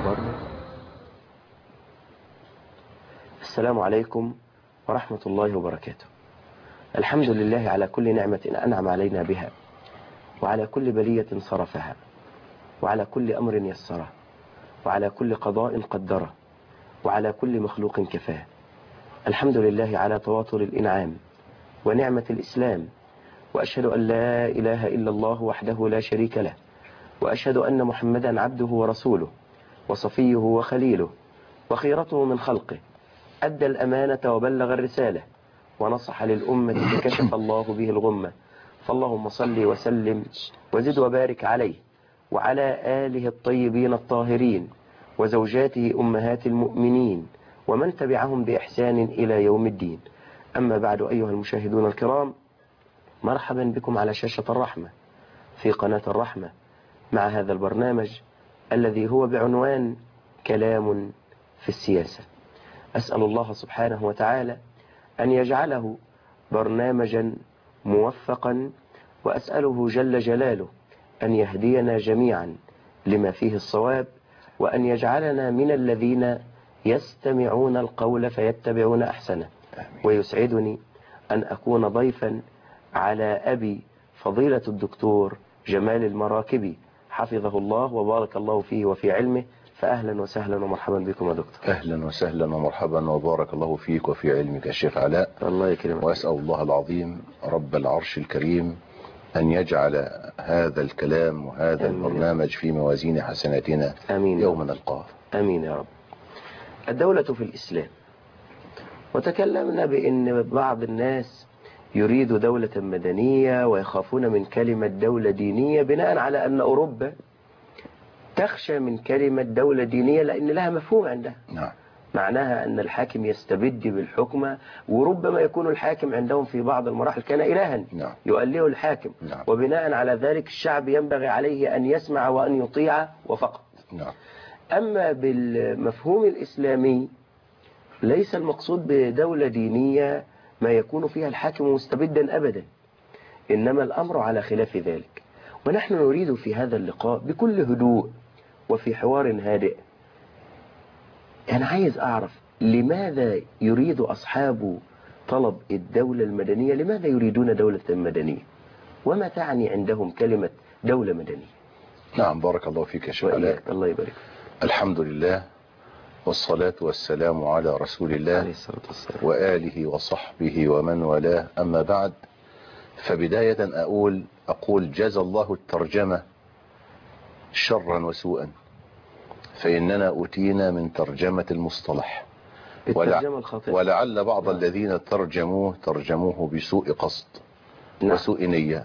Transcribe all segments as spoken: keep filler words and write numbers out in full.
أخبار. السلام عليكم ورحمة الله وبركاته. الحمد لله على كل نعمة أنعم علينا بها، وعلى كل بلية صرفها، وعلى كل أمر يسره، وعلى كل قضاء قدره، وعلى كل مخلوق كفاه. الحمد لله على تواتر الإنعام ونعمة الإسلام، وأشهد أن لا إله إلا الله وحده لا شريك له، وأشهد أن محمدا عبده ورسوله وصفيه وخليله وخيرته من خلقه، أدى الأمانة وبلغ الرسالة ونصح للأمة فكشف الله به الغمة. فاللهم صل وسلم وزد وبارك عليه وعلى آله الطيبين الطاهرين وزوجاته أمهات المؤمنين ومن تبعهم بإحسان إلى يوم الدين. أما بعد، أيها المشاهدون الكرام، مرحبا بكم على شاشة الرحمة في قناة الرحمة مع هذا البرنامج الذي هو بعنوان كلام في السياسة. أسأل الله سبحانه وتعالى أن يجعله برنامجا موفقا، وأسأله جل جلاله أن يهدينا جميعا لما فيه الصواب، وأن يجعلنا من الذين يستمعون القول فيتبعون أحسنه. ويسعدني أن أكون ضيفا على أبي فضيلة الدكتور جمال المراكبي حفظه الله وبارك الله فيه وفي علمه. فأهلا وسهلا ومرحبا بكم يا دكتور. أهلا وسهلا ومرحبا وبارك الله فيك وفي علمك يا شيخ علاء. الله يكرمك. وأسأل الله العظيم رب العرش الكريم أن يجعل هذا الكلام وهذا آمين. البرنامج في موازين حسناتنا آمين يوم نلقاه. آمين يا رب. الدولة في الإسلام، وتكلمنا بأن بعض الناس يريد دولة مدنية ويخافون من كلمة دولة دينية بناء على أن أوروبا تخشى من كلمة دولة دينية لأن لها مفهوم عندها. نعم. معناها أن الحاكم يستبد بالحكمة، وربما يكون الحاكم عندهم في بعض المراحل كان إلها. نعم. يؤلهه الحاكم. نعم. وبناء على ذلك الشعب ينبغي عليه أن يسمع وأن يطيع وفقط. نعم. أما بالمفهوم الإسلامي ليس المقصود بدولة دينية ما يكون فيها الحاكم مستبدا أبدا، إنما الأمر على خلاف ذلك. ونحن نريد في هذا اللقاء بكل هدوء وفي حوار هادئ، أنا عايز أعرف لماذا يريد أصحاب طلب الدولة المدنية، لماذا يريدون دولة مدنية، وما تعني عندهم كلمة دولة مدنية؟ نعم، بارك الله فيك يا شيخ علاء. الله يبارك. الحمد لله والصلاة والسلام على رسول الله عليه الصلاة والسلام وآله وصحبه ومن والاه. أما بعد، فبداية أقول أقول جزى الله الترجمة شرا وسوءا، فإننا أوتينا من ترجمة المصطلح، الترجمة الخاطئة، ولعل بعض الذين ترجموه ترجموه بسوء قصد. نعم. وسوء نية.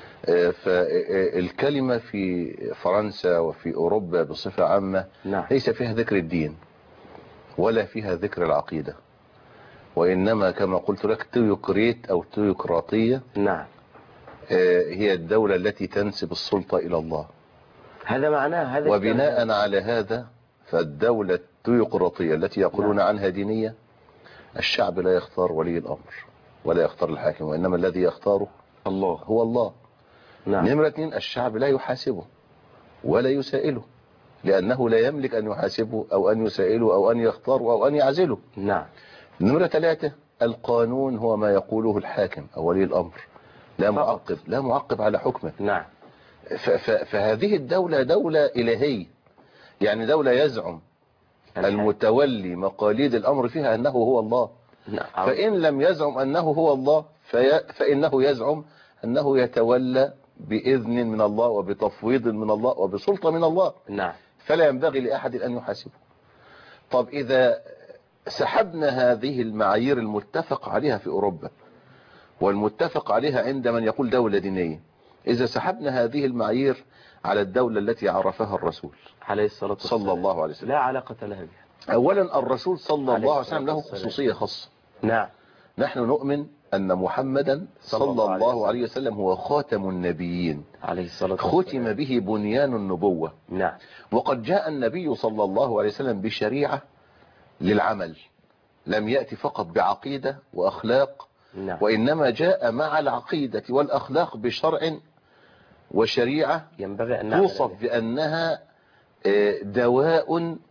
فالكلمة في فرنسا وفي أوروبا بصفة عامة نعم. ليس فيها ذكر الدين ولا فيها ذكر العقيدة، وإنما كما قلت لك تيوقريت أو تيوقراطية. نعم. هي الدولة التي تنسب السلطة إلى الله، هذا معناه. هذا وبناء على هذا فالدولة التيوقراطية التي يقولون نعم. عنها دينية، الشعب لا يختار ولي الأمر ولا يختار الحاكم، وإنما الذي يختاره الله هو الله. نعم. نمرة اثنين، الشعب لا يحاسبه ولا يسائله، لأنه لا يملك أن يحاسبه أو أن يسائله أو أن يختاره أو أن يعزله. نعم. نمرة ثلاثة، القانون هو ما يقوله الحاكم أو ولي الأمر، لا معقب لا معقب على حكمه. نعم. فهذه الدولة دولة إلهية، يعني دولة يزعم المتولي مقاليد الأمر فيها أنه هو الله. نعم. فإن لم يزعم أنه هو الله في فإنه يزعم أنه يتولى بإذن من الله وبتفويض من الله وبسلطة من الله. نعم. فلا ينبغي لأحد أن يحاسبه. طب إذا سحبنا هذه المعايير المتفق عليها في أوروبا والمتفق عليها عند من يقول دولة دينية، إذا سحبنا هذه المعايير على الدولة التي عرفها الرسول عليه الصلاة والسلام صلى الله عليه وسلم، لا علاقة لها بها. أولا الرسول صلى الله عليه وسلم له خصوصية خاصة. نعم. نحن نؤمن أن محمدا صلى الله عليه وسلم هو خاتم النبيين عليه الصلاة والسلام، ختم به بنيان النبوة. نعم. وقد جاء النبي صلى الله عليه وسلم بشريعة للعمل، لم يأتي فقط بعقيدة وأخلاق. نعم. وإنما جاء مع العقيدة والأخلاق بشرع وشريعة ينبغي أن توصف بأنها دواء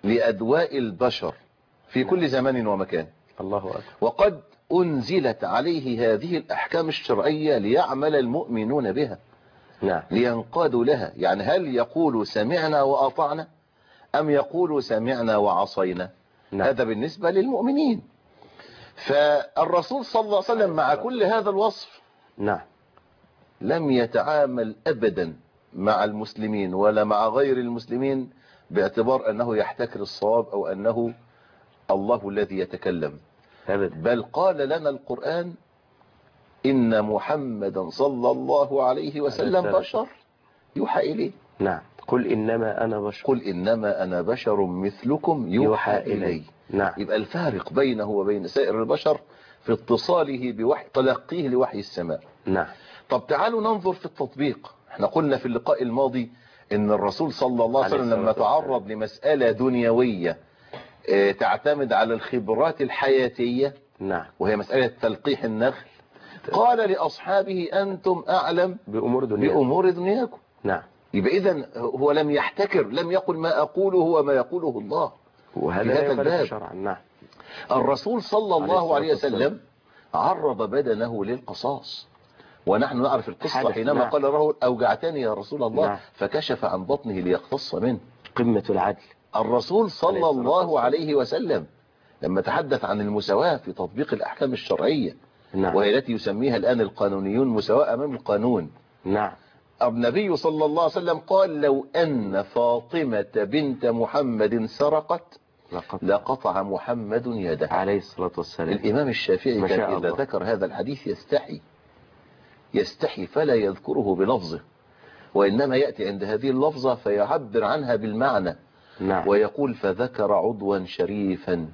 لأدواء البشر في كل زمان ومكان. الله أكبر. وقد أنزلت عليه هذه الأحكام الشرعية ليعمل المؤمنون بها، نعم. لينقادوا لها. يعني هل يقول سمعنا وأطعنا أم يقول سمعنا وعصينا؟ نعم. هذا بالنسبة للمؤمنين. فالرسول صلى الله عليه وسلم مع كل هذا الوصف نعم لم يتعامل أبدا مع المسلمين ولا مع غير المسلمين باعتبار أنه يحتكر الصواب أو أنه الله الذي يتكلم أبدا. بل قال لنا القرآن إن محمدا صلى الله عليه وسلم بشر يوحى إليه. نعم. قل إنما أنا بشر قل إنما أنا بشر مثلكم يوحى إلي. نعم. يبقى الفارق بينه وبين سائر البشر في اتصاله بوحي، تلقيه لوحي السماء. نعم. طب تعالوا ننظر في التطبيق. احنا قلنا في اللقاء الماضي ان الرسول صلى الله عليه وسلم لما تعرض لمسألة دنيوية اه تعتمد على الخبرات الحياتية، نعم، وهي مسألة تلقيح النخل، قال لأصحابه أنتم أعلم بأمور دنياكم, بأمور دنياكم. نعم. يبقى إذن هو لم يحتكر، لم يقل ما أقوله هو ما يقوله الله، وهذا لا يخالف شرعا. نعم. الرسول صلى الله عليه وسلم عرض بدنه للقصاص، ونحن نعرف القصة حينما نعم. قال له أوجعتني يا رسول الله، نعم. فكشف عن بطنه ليقتص منه. قمة العدل. الرسول صلى الله عليه وسلم لما تحدث عن المساواة في تطبيق الأحكام الشرعية، نعم. وهي التي يسميها الآن القانونيون مساواة أمام القانون، نعم. النبي صلى الله عليه وسلم قال لو أن فاطمة بنت محمد سرقت لقطع محمد يده عليه الصلاة والسلام. الإمام الشافعي كان إذا ذكر هذا الحديث يستحي يستحي فلا يذكره بلفظه، وإنما يأتي عند هذه اللفظة فيعبر عنها بالمعنى، نعم. ويقول فذكر عضوا شريفا،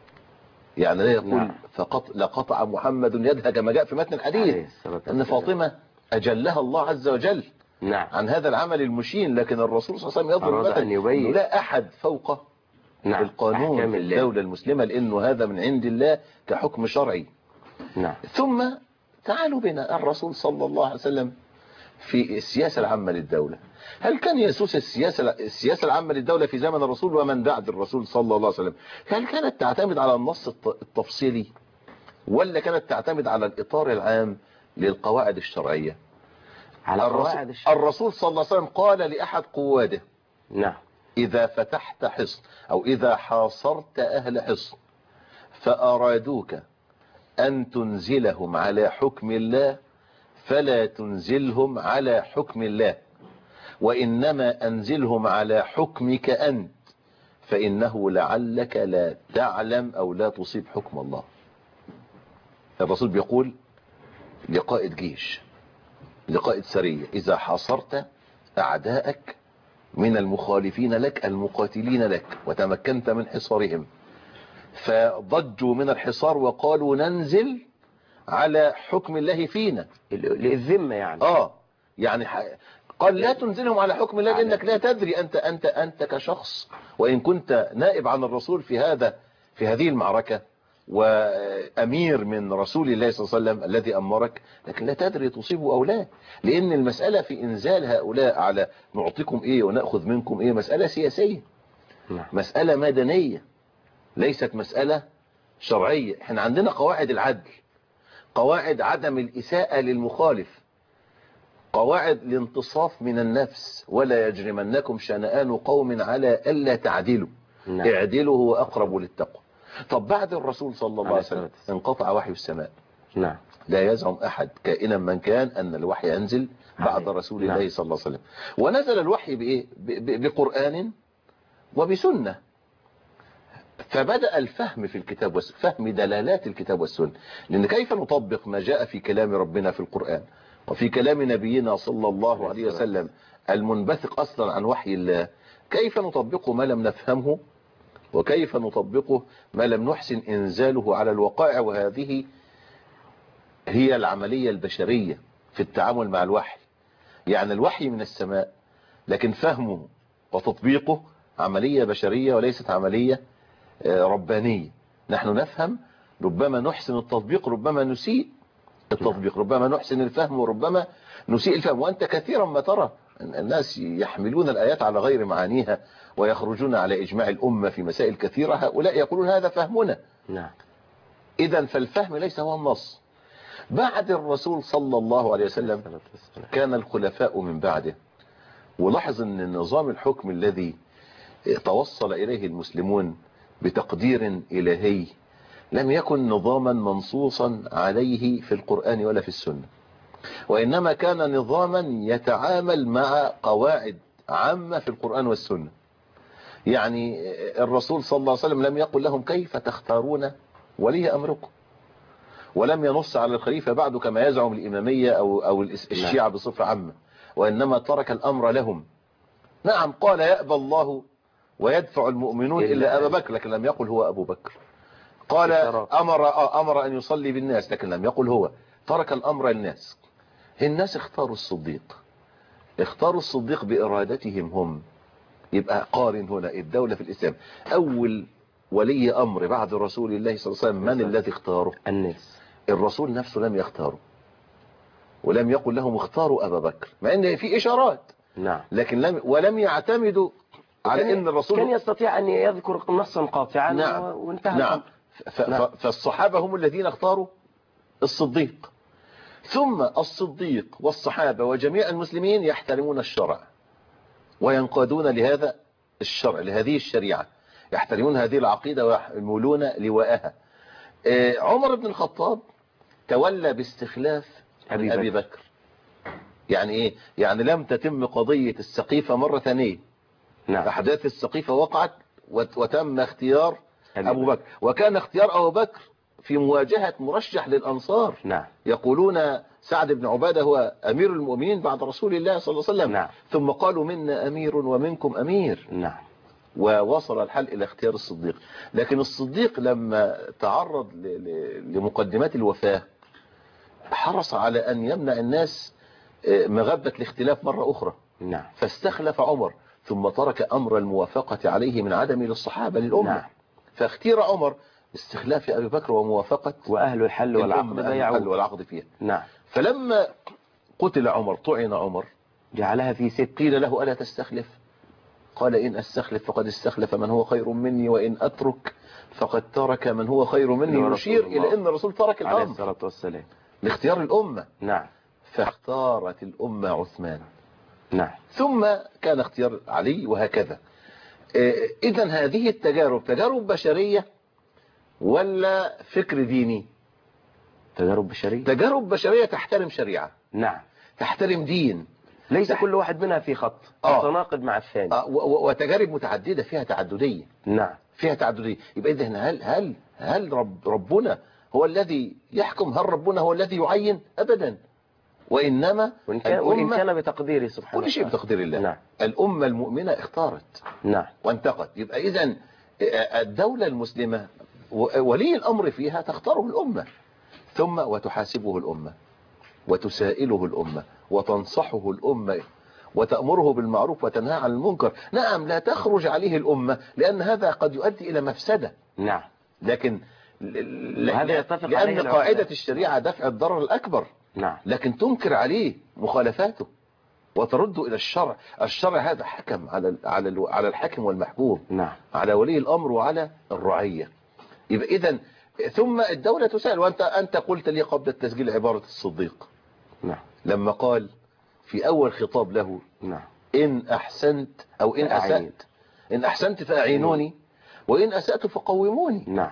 يعني لا يقول نعم. فقط لقطع محمد يدها كما جاء في متن الحديث أن فاطمة أجلها الله عز وجل، نعم. عن هذا العمل المشين، لكن الرسول صلى الله عليه وسلم يضرب مثلا أنه لا أحد فوق نعم. القانون في الدولة المسلمة، لأنه هذا من عند الله كحكم شرعي، نعم. ثم تعالوا بنا الرسول صلى الله عليه وسلم في السياسة العامة للدولة، هل كان يسوس السياسة السياسة العامة للدولة في زمن الرسول ومن بعد الرسول صلى الله عليه وسلم، هل كانت تعتمد على النص التفصيلي ولا كانت تعتمد على الإطار العام للقواعد الشرعية؟ على قواعد الشرعية. الرسول صلى الله عليه وسلم قال لأحد قواده، نعم، إذا فتحت حصن أو إذا حاصرت أهل حصن فأرادوك أن تنزلهم على حكم الله فلا تنزلهم على حكم الله، وإنما أنزلهم على حكمك أنت، فإنه لعلك لا تعلم أو لا تصيب حكم الله. الرسول بيقول لقائد جيش، لقائد سرية، إذا حاصرت أعداءك من المخالفين لك المقاتلين لك وتمكنت من حصارهم، فضجوا من الحصار وقالوا ننزل على حكم الله فينا للذمة، يعني آه يعني قال لا تنزلهم على حكم الله لأنك لا تدري أنت أنت أنت كشخص، وإن كنت نائب عن الرسول في هذا في هذه المعركة وأمير من رسول الله صلى الله عليه وسلم الذي أمرك، لكن لا تدري تصيبه أو لا، لأن المسألة في إنزال هؤلاء على نعطيكم إيه ونأخذ منكم إيه مسألة سياسية، مسألة مدنية، ليست مسألة شرعية. احنا عندنا قواعد العدل، قواعد عدم الإساءة للمخالف، قواعد الانتصاف من النفس، ولا يجرمنكم شنآن قوم على ألا تعدلوا، نعم. اعدلوا هو أقرب للتقوى. طب بعد الرسول صلى الله عليه وسلم انقطع وحي السماء، نعم. لا يزعم أحد كائنا من كان أن الوحي ينزل بعد رسول نعم. الله صلى الله عليه وسلم، ونزل الوحي بإيه؟ بقرآن وبسنة، فبدأ الفهم في الكتاب والسنة، فهم دلالات الكتاب والسنة، لأن كيف نطبق ما جاء في كلام ربنا في القرآن وفي كلام نبينا صلى الله عليه وسلم المنبثق أصلا عن وحي الله، كيف نطبقه ما لم نفهمه، وكيف نطبقه ما لم نحسن إنزاله على الوقائع؟ وهذه هي العملية البشرية في التعامل مع الوحي، يعني الوحي من السماء، لكن فهمه وتطبيقه عملية بشرية وليست عملية ربانية. نحن نفهم، ربما نحسن التطبيق، ربما نسيء التطبيق، ربما نحسن الفهم وربما نسيء الفهم. وأنت كثيرا ما ترى الناس يحملون الآيات على غير معانيها ويخرجون على إجماع الأمة في مسائل كثيرة، هؤلاء يقولون هذا فهمنا. نعم. إذن فالفهم ليس هو النص. بعد الرسول صلى الله عليه وسلم كان الخلفاء من بعده، ولاحظ أن نظام الحكم الذي توصل إليه المسلمون بتقدير إلهي لم يكن نظاما منصوصا عليه في القرآن ولا في السنة، وإنما كان نظاما يتعامل مع قواعد عامة في القرآن والسنة. يعني الرسول صلى الله عليه وسلم لم يقل لهم كيف تختارون ولي أمركم، ولم ينص على الخليفة بعد كما يزعم الإمامية أو, أو الشيعة بصفة عامة، وإنما ترك الأمر لهم. نعم قال يأبى الله ويدفع المؤمنون إلا أبا بكر، لكن لم يقل هو أبو بكر. قال أمر, أمر أن يصلي بالناس، لكن لم يقل هو. ترك الأمر للناس. الناس اختاروا الصديق، اختاروا الصديق بإرادتهم هم. يبقى قارن هنا الدولة في الإسلام، أول ولي أمر بعد رسول الله صلى الله عليه وسلم من الذي اختاره؟ الناس. الرسول نفسه لم يختاره، ولم يقل لهم اختاروا أبا بكر، مع أن في إشارات. نعم. لكن لم ولم يعتمدوا على أن الرسول كان يستطيع أن يذكر نصا قاطعا. نعم. وانتهى. نعم. نعم. فالصحابة هم الذين اختاروا الصديق، ثم الصديق والصحابة وجميع المسلمين يحترمون الشرع وينقادون لهذا الشرع، لهذه الشريعة، يحترمون هذه العقيدة ويحملون لواءها. عمر بن الخطاب تولى باستخلاف أبي, أبي بكر. بكر يعني إيه؟ يعني لم تتم قضية السقيفة مرة ثانية. نعم. أحداث السقيفة وقعت وتم اختيار أبي أبو بكر. بكر، وكان اختيار أبو بكر في مواجهة مرشح للأنصار. نعم. يقولون سعد بن عبادة هو أمير المؤمنين بعد رسول الله صلى الله عليه وسلم. نعم. ثم قالوا منا أمير ومنكم أمير. نعم. ووصل الحل إلى اختيار الصديق. لكن الصديق لما تعرض لمقدمات الوفاة حرص على أن يمنع الناس مغبة الاختلاف مرة أخرى. نعم. فاستخلف عمر، ثم ترك أمر الموافقة عليه من عدم للصحابة للأمة. نعم. فاختير عمر استخلاف أبي بكر وموافقة وأهل الحل والعقد الحل والعقد فيها. نعم. فلما قتل عمر طعن عمر جعلها في ست. قيل له ألا تستخلف؟ قال إن أستخلف فقد استخلف من هو خير مني، وإن أترك فقد ترك من هو خير مني. يشير إلى أن الرسول ترك الأمر عليه الصلاة والسلام لاختيار الأمة. نعم. فاختارت الأمة عثمان. نعم. ثم كان اختيار علي، وهكذا. إذن هذه التجارب تجارب بشرية ولا فكر ديني؟ تجارب بشرية. تجارب بشرية تحترم شريعة. نعم. تحترم دين. ليس تح... كل واحد منها في خط آه. متناقض مع الثاني. آه. وتجارب متعددة فيها تعددية. نعم. فيها تعددية. يبقى إذن هل هل هل رب ربنا هو الذي يحكم؟ هل ربنا هو الذي يعين؟ أبدا. وإنما وإن كان, وإن كان بتقديره سبحانه. كل شيء بتقدير الله. نعم. الأمة المؤمنة اختارت. نعم. وانتقت. يبقى إذن الدولة المسلمة ولي الأمر فيها تختاره الأمة، ثم وتحاسبه الأمة وتسائله الأمة وتنصحه الأمة وتأمره بالمعروف وتنهى عن المنكر. نعم لا تخرج عليه الأمة، لأن هذا قد يؤدي إلى مفسدة. نعم. لكن هذا يتفق لأن قاعدة الشريعة دفع الضرر الأكبر. نعم. لكن تنكر عليه مخالفاته وترد إلى الشرع. الشرع هذا حكم على على على الحاكم والمحكوم. نعم. على ولي الأمر وعلى الرعية. يبقى إذن ثم الدولة تسأل. وأنت أنت قلت لي قبل التسجيل عبارة الصديق. نعم. لما قال في أول خطاب له نعم. إن أحسنت أو إن أسأت، إن أحسنت فأعينوني وإن أسأت فقوموني. نعم.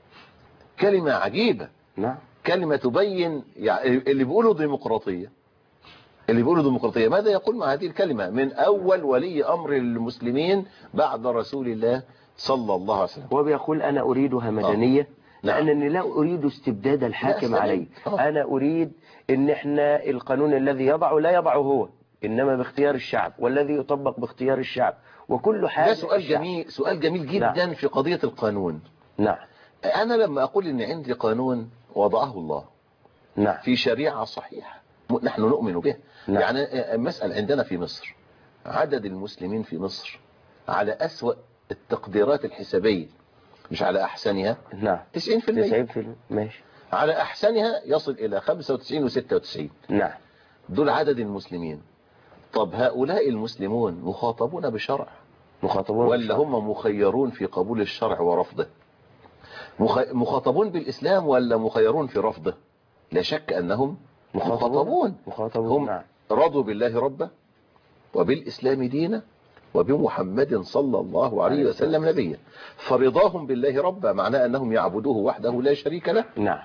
كلمة عجيبة. نعم. كلمة تبين يعني اللي بيقولوا ديمقراطية، اللي بيقولوا ديمقراطية ماذا يقول مع هذه الكلمة من أول ولي أمر المسلمين بعد رسول الله صلى الله عليه وسلم؟ هو بيقول أنا أريدها مدنية. آه. لأنني لا أريد استبداد الحاكم عليه. آه. أنا أريد إن إحنا القانون الذي يضعه لا يضعه هو، إنما باختيار الشعب، والذي يطبق باختيار الشعب، وكل حاجة. ده سؤال جميل، سؤال جميل جدا. نعم. في قضية القانون. نعم. أنا لما أقول إن عندي قانون وضعه الله. نعم. في شريعة صحيحة نحن نؤمن بها. نعم. يعني مسألة عندنا في مصر عدد المسلمين في مصر على أسوأ التقديرات الحسابية، مش على أحسنها. نعم. تسعين في المئة. تسعين في المئة ماشي. على أحسنها يصل إلى خمسة وتسعين وستة وتسعين. نعم. دول عدد المسلمين. طب هؤلاء المسلمون مخاطبون بشرع مخاطبون ولا بالشرع. هم مخيرون في قبول الشرع ورفضه؟ مخ- مخاطبون بالإسلام ولا مخيرون في رفضه؟ لا شك أنهم مخاطبون. مخاطبون هم نعم. رضوا بالله ربا وبالإسلام دينا وبمحمد صلى الله عليه وسلم نبيا. فرضاهم بالله ربا معناه أنهم يعبدوه وحده لا شريك له، نعم.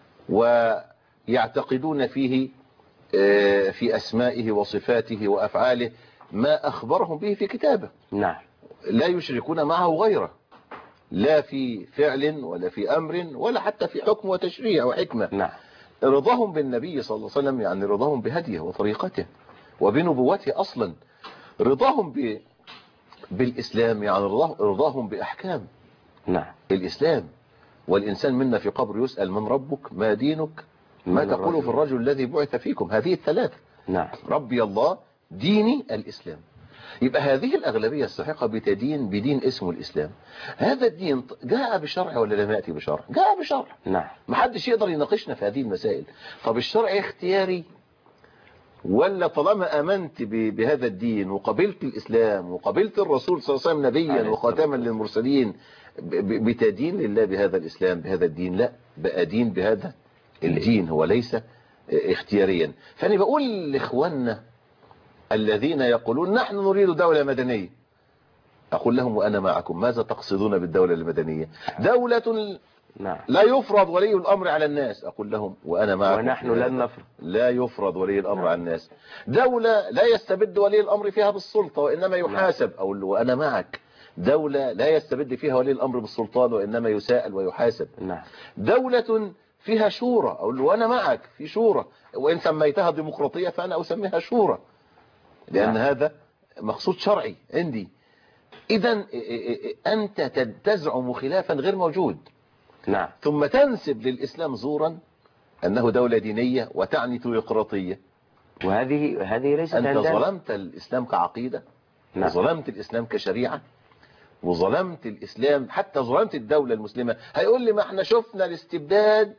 ويعتقدون فيه في أسمائه وصفاته وأفعاله ما أخبرهم به في كتابه. نعم. لا يشركون معه غيره، لا في فعل ولا في أمر ولا حتى في حكم وتشريع وحكمة. نعم. رضاهم بالنبي صلى الله عليه وسلم يعني رضاهم بهديه وطريقته وبنبوته أصلا. رضاهم ب... بالإسلام يعني رضاهم بأحكام نعم. الإسلام. والإنسان منا في قبر يسأل من ربك ما دينك ما تقول في الرجل الذي بعث فيكم. هذه الثلاث. نعم. ربي الله ديني الإسلام. يبقى هذه الأغلبية الساحقة بتدين بدين اسمه الإسلام. هذا الدين جاء بشرع ولا لم يأتي بشرع؟ جاء بشرع. نعم. محدش يقدر يناقشنا في هذه المسائل. طب الشرع اختياري ولا طالما أمنت بهذا الدين وقبلت الإسلام وقبلت الرسول صلى الله عليه وسلم نبيا وخاتما للمرسلين بتدين لله بهذا الإسلام بهذا الدين؟ لا، بقى دين بهذا الدين، هو ليس اختياريا. فأنا بقول لإخواننا الذين يقولون نحن نريد دولة مدنية، أقول لهم وأنا معكم، ماذا تقصدون بالدولة المدنية؟ دولة نعم. لا يفرض ولي الأمر على الناس، أقول لهم وأنا معكم، ونحن لن نفرض. لا يفرض ولي الأمر على الناس. دولة لا يستبد ولي الأمر فيها بالسلطة وإنما يحاسب، أقول له وأنا معك. دولة لا يستبد فيها ولي الأمر بالسلطان وإنما يساءل ويحاسب. نعم. دولة فيها شورى، أقول له وأنا معك في شورى، وإن سميتها ديمقراطية فأنا أسميها شورى، لأن نعم. هذا مقصود شرعي عندي. إذن أنت تزعم خلافا غير موجود. نعم. ثم تنسب للإسلام زورا أنه دولة دينية وتعني تيقراطية، وهذه هذه ليست أنت عندنا. ظلمت الإسلام كعقيدة. نعم. وظلمت الإسلام كشريعة وظلمت الإسلام، حتى ظلمت الدولة المسلمة. هيقول لي ما احنا شفنا الاستبداد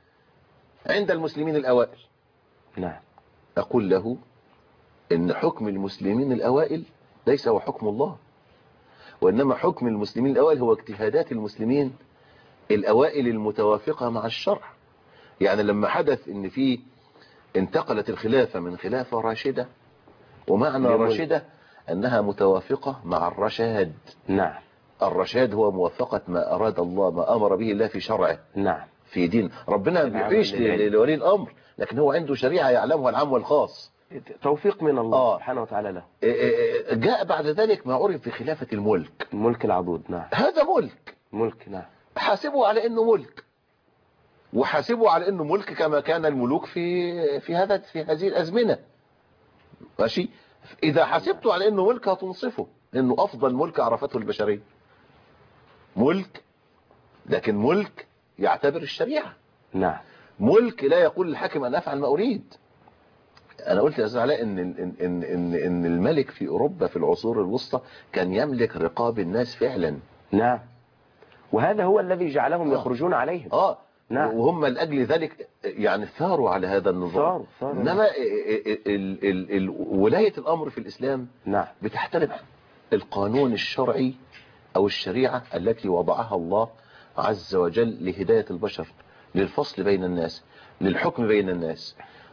عند المسلمين الأوائل. نعم. أقول له إن حكم المسلمين الأوائل ليس هو حكم الله، وإنما حكم المسلمين الأوائل هو اجتهادات المسلمين الأوائل المتوافقة مع الشرع. يعني لما حدث إن في انتقلت الخلافة من خلافة راشدة، ومعنى راشدة أنها متوافقة مع الرشاد. نعم. الرشاد هو موافقة ما أراد الله، ما أمر به الله في شرعه. نعم. في دين ربنا ما بيعيش لولي الأمر، لكن هو عنده شريعة يعلمها العام والخاص، توفيق من الله آه. سبحانه وتعالى له. جاء بعد ذلك ما عرف في خلافة الملك، الملك العضوض. نعم. هذا ملك. ملك. نعم. حاسبوا على انه ملك، وحاسبوا على انه ملك كما كان الملوك في في هذا في هذه الازمنه. ماشي. اذا حاسبتوا على انه ملك هتنصفه، انه افضل ملك عرفته البشريه. ملك، لكن ملك يعتبر الشريعه. نعم. ملك لا يقول للحاكم ان افعل ما اريد. انا قلت يا استاذ علاء ان ان ان ان ان الملك في اوروبا في العصور الوسطى كان يملك رقاب الناس فعلا. نعم. وهذا هو الذي جعلهم آه. يخرجون عليهم. اه نعم. وهم لأجل ذلك يعني ثاروا على هذا النظام. ثاروا. انما ال ال ال ال ولاية الامر في الاسلام نعم. بتحترم القانون الشرعي او الشريعة التي وضعها الله عز وجل لهداية البشر، للفصل بين الناس، للحكم بين الناس.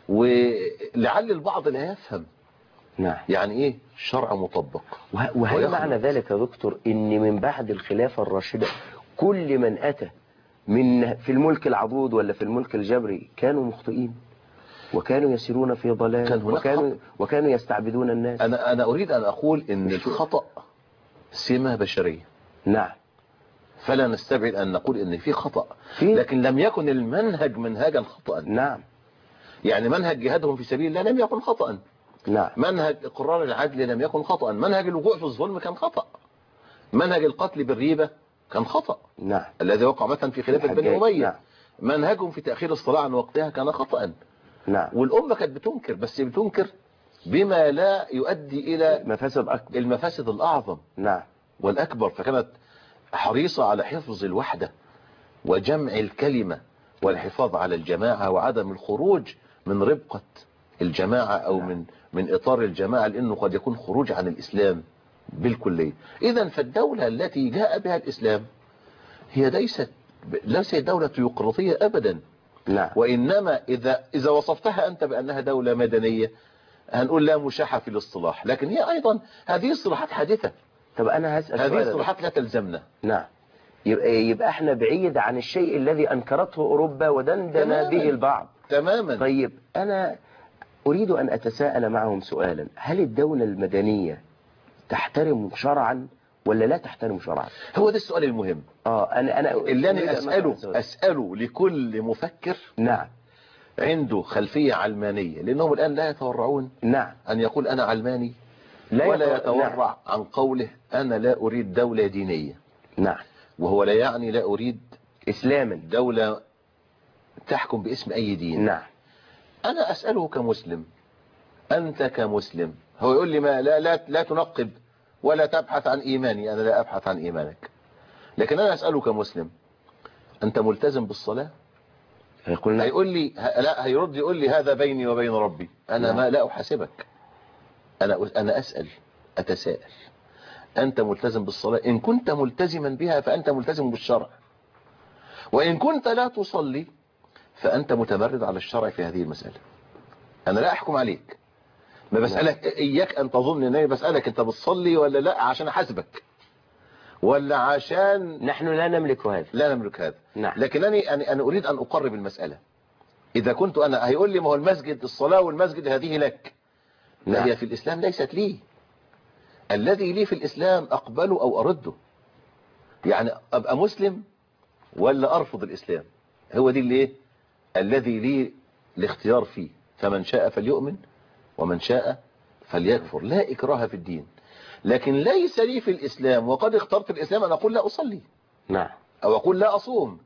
ولعل البعض لا يفهم نعم. يعني ايه شرع مطبق. وهل معنى ذلك يا دكتور ان من بعد الخلافة الراشدة كل من اتى من في الملك العضوض ولا في الملك الجبري كانوا مخطئين وكانوا يسيرون في ضلال كان وكانوا وكانوا يستعبدون الناس؟ انا انا اريد ان اقول ان الخطأ سمة بشرية. نعم. فلا نستبعد ان نقول ان في خطأ، لكن لم يكن المنهج منهجا خطأ. نعم. يعني منهج جهادهم في سبيل الله لم يكن خطأ. نعم. منهج اقرار العدل لم يكن خطأ. منهج الوقوع في الظلم كان خطأ. منهج القتل بالريبة كان خطأ. نعم. الذي وقع مثلا في خلافة بني أمية. نعم. منهجهم في تأخير الصلاة عن وقتها كان خطأ. نعم. والأمة كانت بتنكر، بس بتنكر بما لا يؤدي إلى مفاسد أكبر، المفاسد الأعظم. نعم. والأكبر. فكانت حريصة على حفظ الوحدة وجمع الكلمة والحفاظ على الجماعة وعدم الخروج من ربقة الجماعة أو من من إطار الجماعة، لأنه قد يكون خروج عن الإسلام بالكلية. إذن فالدولة التي جاء بها الإسلام هي ليست ليست دولة تيقراطية أبدا. نعم. وإنما إذا إذا وصفتها أنت بأنها دولة مدنية هنقول لا مشاحة في الاصطلاح، لكن هي أيضا هذه اصطلاحات حادثة. طب أنا هسأل هذه سؤال. اصطلاحات لا تلزمنا. نعم. يبقى, يبقى احنا بعيد عن الشيء الذي أنكرته أوروبا ودندن به البعض. تماما. طيب أنا أريد أن أتساءل معهم سؤالا، هل الدولة المدنية تحترم شرعا ولا لا تحترم شرعا؟ هو ده السؤال المهم. اه انا انا اللي انا اساله اساله لكل مفكر نعم عنده خلفيه علمانيه، لانهم الان لا يتورعون نعم ان يقول انا علماني، لا ولا يتورع نعم. عن قوله انا لا اريد دوله دينيه. نعم. وهو لا يعني لا اريد اسلاما، دوله تحكم باسم اي دين. نعم. انا اساله كمسلم، انت كمسلم، هو يقول لي ما لا لا لا تنقب ولا تبحث عن ايماني، انا لا ابحث عن ايمانك. لكن انا اساله كمسلم، انت ملتزم بالصلاه؟ هيقول هيقول لي لا، هيرد يقول لي هذا بيني وبين ربي، انا نعم. ما لا احاسبك، انا انا اسال اتساءل، انت ملتزم بالصلاه؟ ان كنت ملتزما بها فانت ملتزم بالشرع، وان كنت لا تصلي فانت متمرد على الشرع في هذه المساله. انا لا احكم عليك، ما بسالك اياك ان تظن ان انا بسالك انت بتصلي ولا لا عشان احاسبك، ولا عشان نحن لا نملك هذا. لا نملك هذا. نعم. لكنني انا اريد ان اقرب المساله. اذا كنت انا، هيقول لي ما هو المسجد الصلاه والمسجد هذه لك، نعم. فهي في الاسلام ليست لي. الذي لي في الاسلام اقبله او ارده. يعني ابقى مسلم ولا ارفض الاسلام، هو دي اللي ايه الذي لي الاختيار فيه. فمن شاء فليؤمن ومن شاء فليكفر، لا اكراه في الدين. لكن ليس لي في الاسلام وقد اخترت الاسلام ان اقول لا اصلي، نعم، او اقول لا اصوم،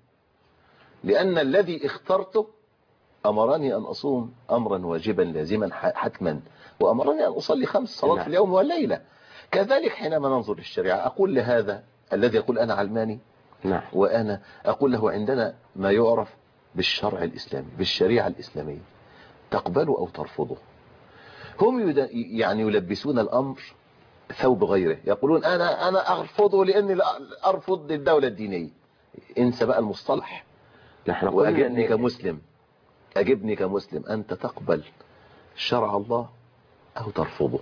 لان الذي اخترته امرني ان اصوم امرا واجبا لازما حتما، وامرني ان اصلي خمس صلوات نعم. في اليوم والليله. كذلك حينما ننظر للشريعه اقول لهذا الذي يقول انا علماني، نعم، وانا اقول له عندنا ما يعرف بالشرع الاسلامي، بالشريعه الاسلاميه، تقبله او ترفضه. هم يعني يلبسون الامر ثوب غيره، يقولون انا انا ارفضه لاني ارفض الدوله الدينيه. انسى بقى المصطلح. نحن واجبني كمسلم، اجبني كمسلم، انت تقبل شرع الله او ترفضه.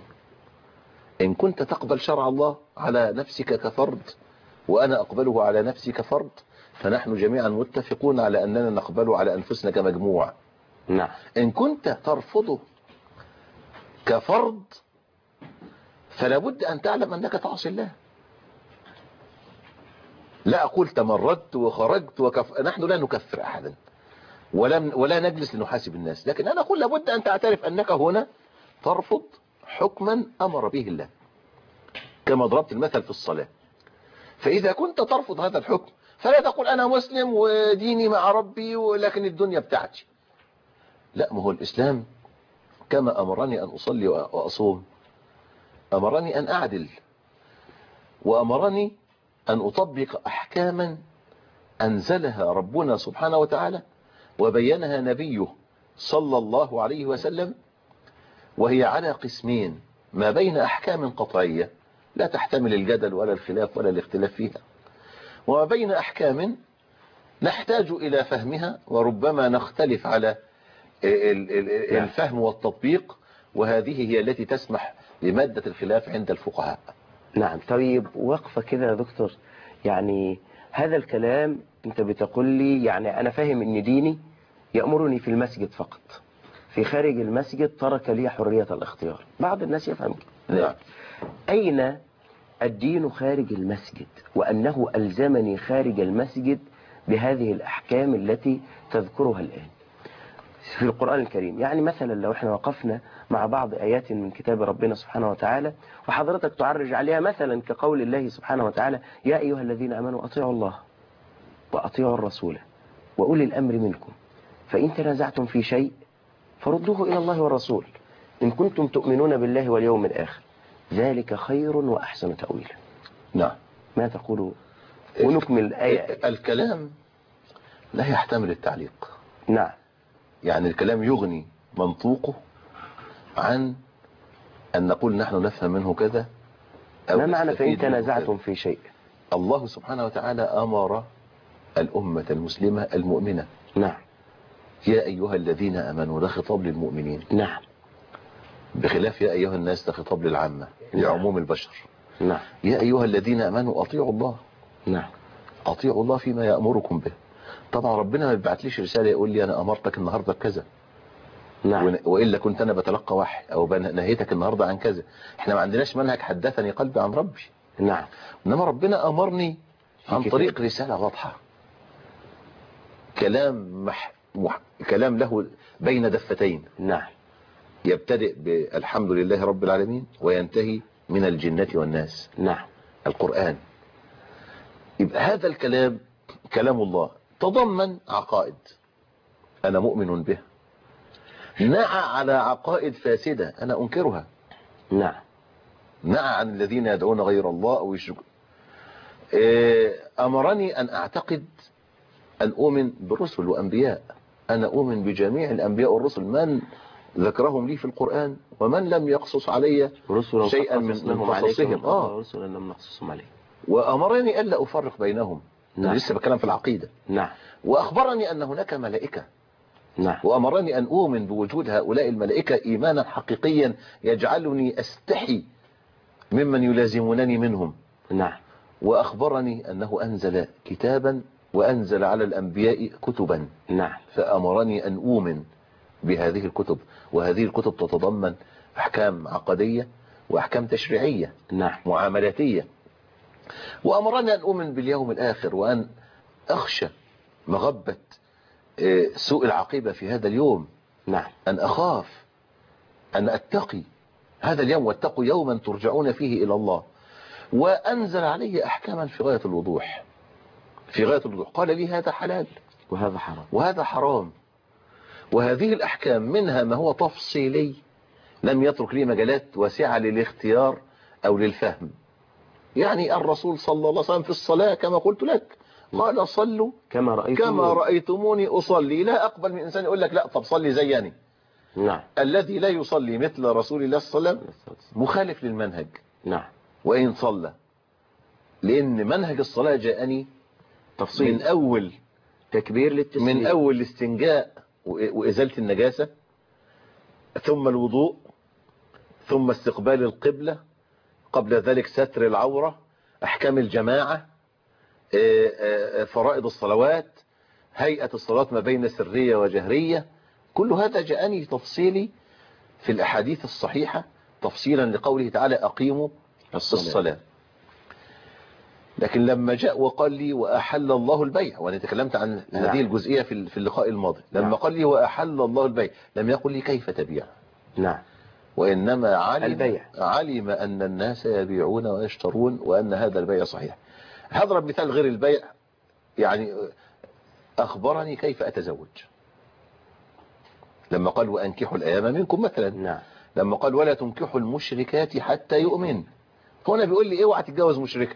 ان كنت تقبل شرع الله على نفسك كفرد وانا اقبله على نفسي كفرد، فنحن جميعا متفقون على اننا نقبله على انفسنا كمجموعة. نعم. ان كنت ترفضه كفرد فلا بد ان تعلم انك تعصي الله. لا اقول تمردت وخرجت وكف... نحن لا نكفر احدا ولا ولا نجلس لنحاسب الناس، لكن انا اقول لابد ان تعترف انك هنا ترفض حكما امر به الله، كما ضربت المثل في الصلاة. فاذا كنت ترفض هذا الحكم فلا تقول انا مسلم وديني مع ربي ولكن الدنيا بتاعتي. لا، ما هو الاسلام كما امرني ان اصلي واصوم امرني ان اعدل، وامرني ان اطبق احكاما انزلها ربنا سبحانه وتعالى وبينها نبيه صلى الله عليه وسلم، وهي على قسمين: ما بين احكام قطعية لا تحتمل الجدل ولا الخلاف ولا الاختلاف فيها، وما بين احكام نحتاج الى فهمها وربما نختلف على الفهم والتطبيق، وهذه هي التي تسمح بمادة الخلاف عند الفقهاء. نعم. طيب وقفة كده يا دكتور، يعني هذا الكلام انت بتقول لي، يعني انا فاهم ان ديني يأمرني في المسجد فقط، في خارج المسجد ترك لي حرية الاختيار. بعض الناس يفهم كده. نعم. اين الدين خارج المسجد، وانه الزمني خارج المسجد بهذه الاحكام التي تذكرها الان في القرآن الكريم؟ يعني مثلا لو احنا وقفنا مع بعض آيات من كتاب ربنا سبحانه وتعالى وحضرتك تعرج عليها، مثلا كقول الله سبحانه وتعالى: يا أيها الذين آمنوا أطيعوا الله وأطيعوا الرسول وأولي الأمر منكم فإن تنازعتم في شيء فردوه إلى الله والرسول إن كنتم تؤمنون بالله واليوم الآخر ذلك خير وأحسن تأويلا. نعم. ما تقولوا؟ ونكمل الآية. الكلام لا يحتمل التعليق. نعم. يعني الكلام يغني منطوقه عن أن نقول نحن نفهم منه كذا أو ما معنى فإن نستفيد منه تنازعتم كذا. في شيء؟ الله سبحانه وتعالى أمر الأمة المسلمة المؤمنة نعم. يا أيها الذين آمنوا، ده خطاب للمؤمنين، نعم. بخلاف يا أيها الناس ده خطاب للعامة، نعم. لعموم البشر. نعم. يا أيها الذين آمنوا أطيعوا الله. نعم. أطيعوا الله فيما يأمركم به. طبعا ربنا ما بيبعتليش رسالة يقول لي أنا أمرتك النهاردة بكذا، نعم. وإلا كنت أنا بتلقى وحي أو نهيتك النهاردة عن كذا. احنا ما عندناش منهج حدثني قلبي عن ربي. نعم. إنما ربنا أمرني عن طريق رسالة واضحة، كلام مح... مح... كلام له بين دفتين. نعم. يبتدئ بالحمد لله رب العالمين وينتهي من الجنة والناس. نعم. القرآن. يبقى هذا الكلام كلام الله تضمن عقائد أنا مؤمن به، نعى على عقائد فاسدة أنا أنكرها. نعم. نعى عن الذين يدعون غير الله أو يشركون. أمرني أن أعتقد أن أؤمن بالرسل وأنبياء. أنا أؤمن بجميع الأنبياء والرسل، من ذكرهم لي في القرآن ومن لم يقصص علي شيئا من قصصهم. آه. رسلا لم نقصصهم عليه. وأمرني ألا أفرق بينهم. نعم. لسه بكلام في العقيدة. نعم. وأخبرني أن هناك ملائكة. نعم. وأمرني أن أؤمن بوجود هؤلاء الملائكة إيمانا حقيقيا يجعلني أستحي ممن يلازمونني منهم. نعم. وأخبرني أنه أنزل كتابا وأنزل على الأنبياء كتبا. نعم. فأمرني أن أؤمن بهذه الكتب، وهذه الكتب تتضمن أحكام عقدية وأحكام تشريعية. نعم. معاملاتية. وأمرني أن أؤمن باليوم الآخر، وأن أخشى مغبة سوء العاقبة في هذا اليوم. نعم. أن أخاف، أن أتقي هذا اليوم، واتقوا يوما ترجعون فيه إلى الله. وأنزل علي أحكاما في غاية الوضوح، في غاية الوضوح. قال لي هذا حلال وهذا حرام وهذا حرام. وهذه الأحكام منها ما هو تفصيلي لم يترك لي مجالات واسعة للاختيار أو للفهم. يعني الرسول صلى الله عليه وسلم في الصلاة كما قلت لك قال صلوا كما رأيتموني, كما رأيتموني أصلي. لا أقبل من إنسان يقول لك لا طب صلي زيني. نعم. الذي لا يصلي مثل رسول الله صلى الله عليه وسلم مخالف للمنهج. نعم. وإن صلى، لأن منهج الصلاة جاءني تفصيل من أول تكبير للتسليم، من أول الاستنجاء وإزالة النجاسة، ثم الوضوء، ثم استقبال القبلة، قبل ذلك ستر العورة، أحكام الجماعة، فرائض الصلوات، هيئة الصلاة ما بين سرية وجهرية. كل هذا جاءني تفصيلي في الأحاديث الصحيحة تفصيلا لقوله تعالى أقيموا الصلاة. لكن لما جاء وقال لي وأحل الله البيع، وأنا تكلمت عن نعم. هذه الجزئية في اللقاء الماضي، لما نعم. قال لي وأحل الله البيع لم يقل لي كيف تبيع. نعم. وإنما علم, البيع. علم أن الناس يبيعون ويشترون وأن هذا البيع صحيح. هضرب مثال غير البيع، يعني أخبرني كيف أتزوج لما قال وأنكحوا الأيام منكم مثلا. نعم. لما قال ولا تنكحوا المشركات حتى يؤمن، هنا بيقول لي اوعى تتجوز مشركة.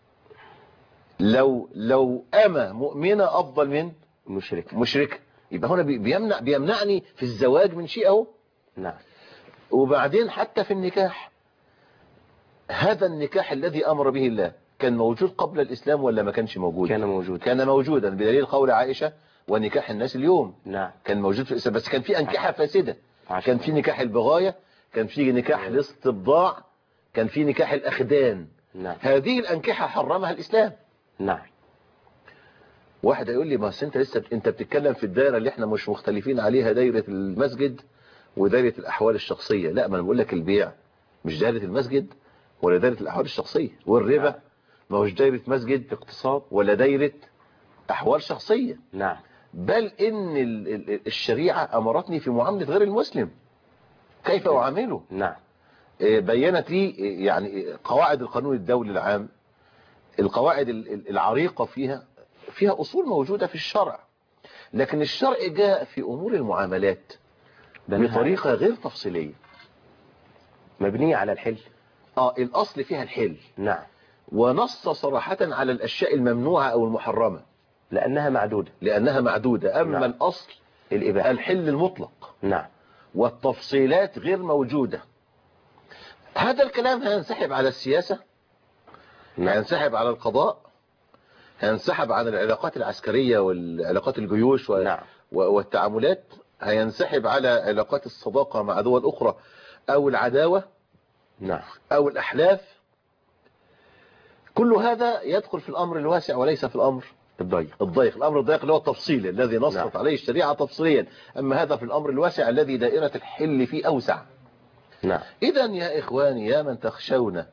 لو لو أما مؤمنة أفضل من مشرك مشركة، يبقى هنا بيمنع بيمنعني في الزواج من شيء اهو. نعم. وبعدين حتى في النكاح، هذا النكاح الذي أمر به الله كان موجود قبل الإسلام ولا ما كانش موجود؟ كان موجود. كان موجودا بدليل قول عائشة ونكاح الناس اليوم. نعم. كان موجود في الإسلام، بس كان في أنكحة فاسدة. كان في نكاح البغاية، كان في نكاح الاستبضاع، كان في نكاح الأخدان. نعم. هذه الأنكحة حرمها الإسلام. نعم. واحد يقول لي ما انت لسه انت بتتكلم في الدائرة اللي احنا مش مختلفين عليها، دائرة المسجد ودائرة الأحوال الشخصية. لا، ما انا بقول لك البيع مش دائرة المسجد ولا دائرة الأحوال الشخصية، والربا نعم. ما هوش دائرة مسجد اقتصاد ولا دائرة أحوال شخصية. نعم. بل إن الشريعة أمرتني في معاملة غير المسلم كيف أعامله. نعم. بينت لي يعني قواعد القانون الدولي العام، القواعد العريقة فيها فيها أصول موجودة في الشرع، لكن الشرع جاء في أمور المعاملات بطريقة غير تفصيلية مبنية على الحل. آه الأصل فيها الحل. نعم. ونص صراحة على الأشياء الممنوعة أو المحرمة لأنها معدودة لأنها معدودة. أما نعم. الأصل الإباحة، الحل المطلق. نعم. والتفصيلات غير موجودة. هذا الكلام هينسحب على السياسة، هينسحب على القضاء، هينسحب على العلاقات العسكرية والعلاقات الجيوش و... نعم. والتعاملات، هينسحب على علاقات الصداقة مع دول أخرى أو العداوة نعم. أو الأحلاف. كل هذا يدخل في الأمر الواسع وليس في الأمر الضيق. الضيق الأمر الضيق اللي هو التفصيل الذي نصت نعم. عليه الشريعة تفصيليا. أما هذا في الأمر الواسع الذي دائرة الحل فيه أوسع. نعم. إذا يا إخواني يا من تخشون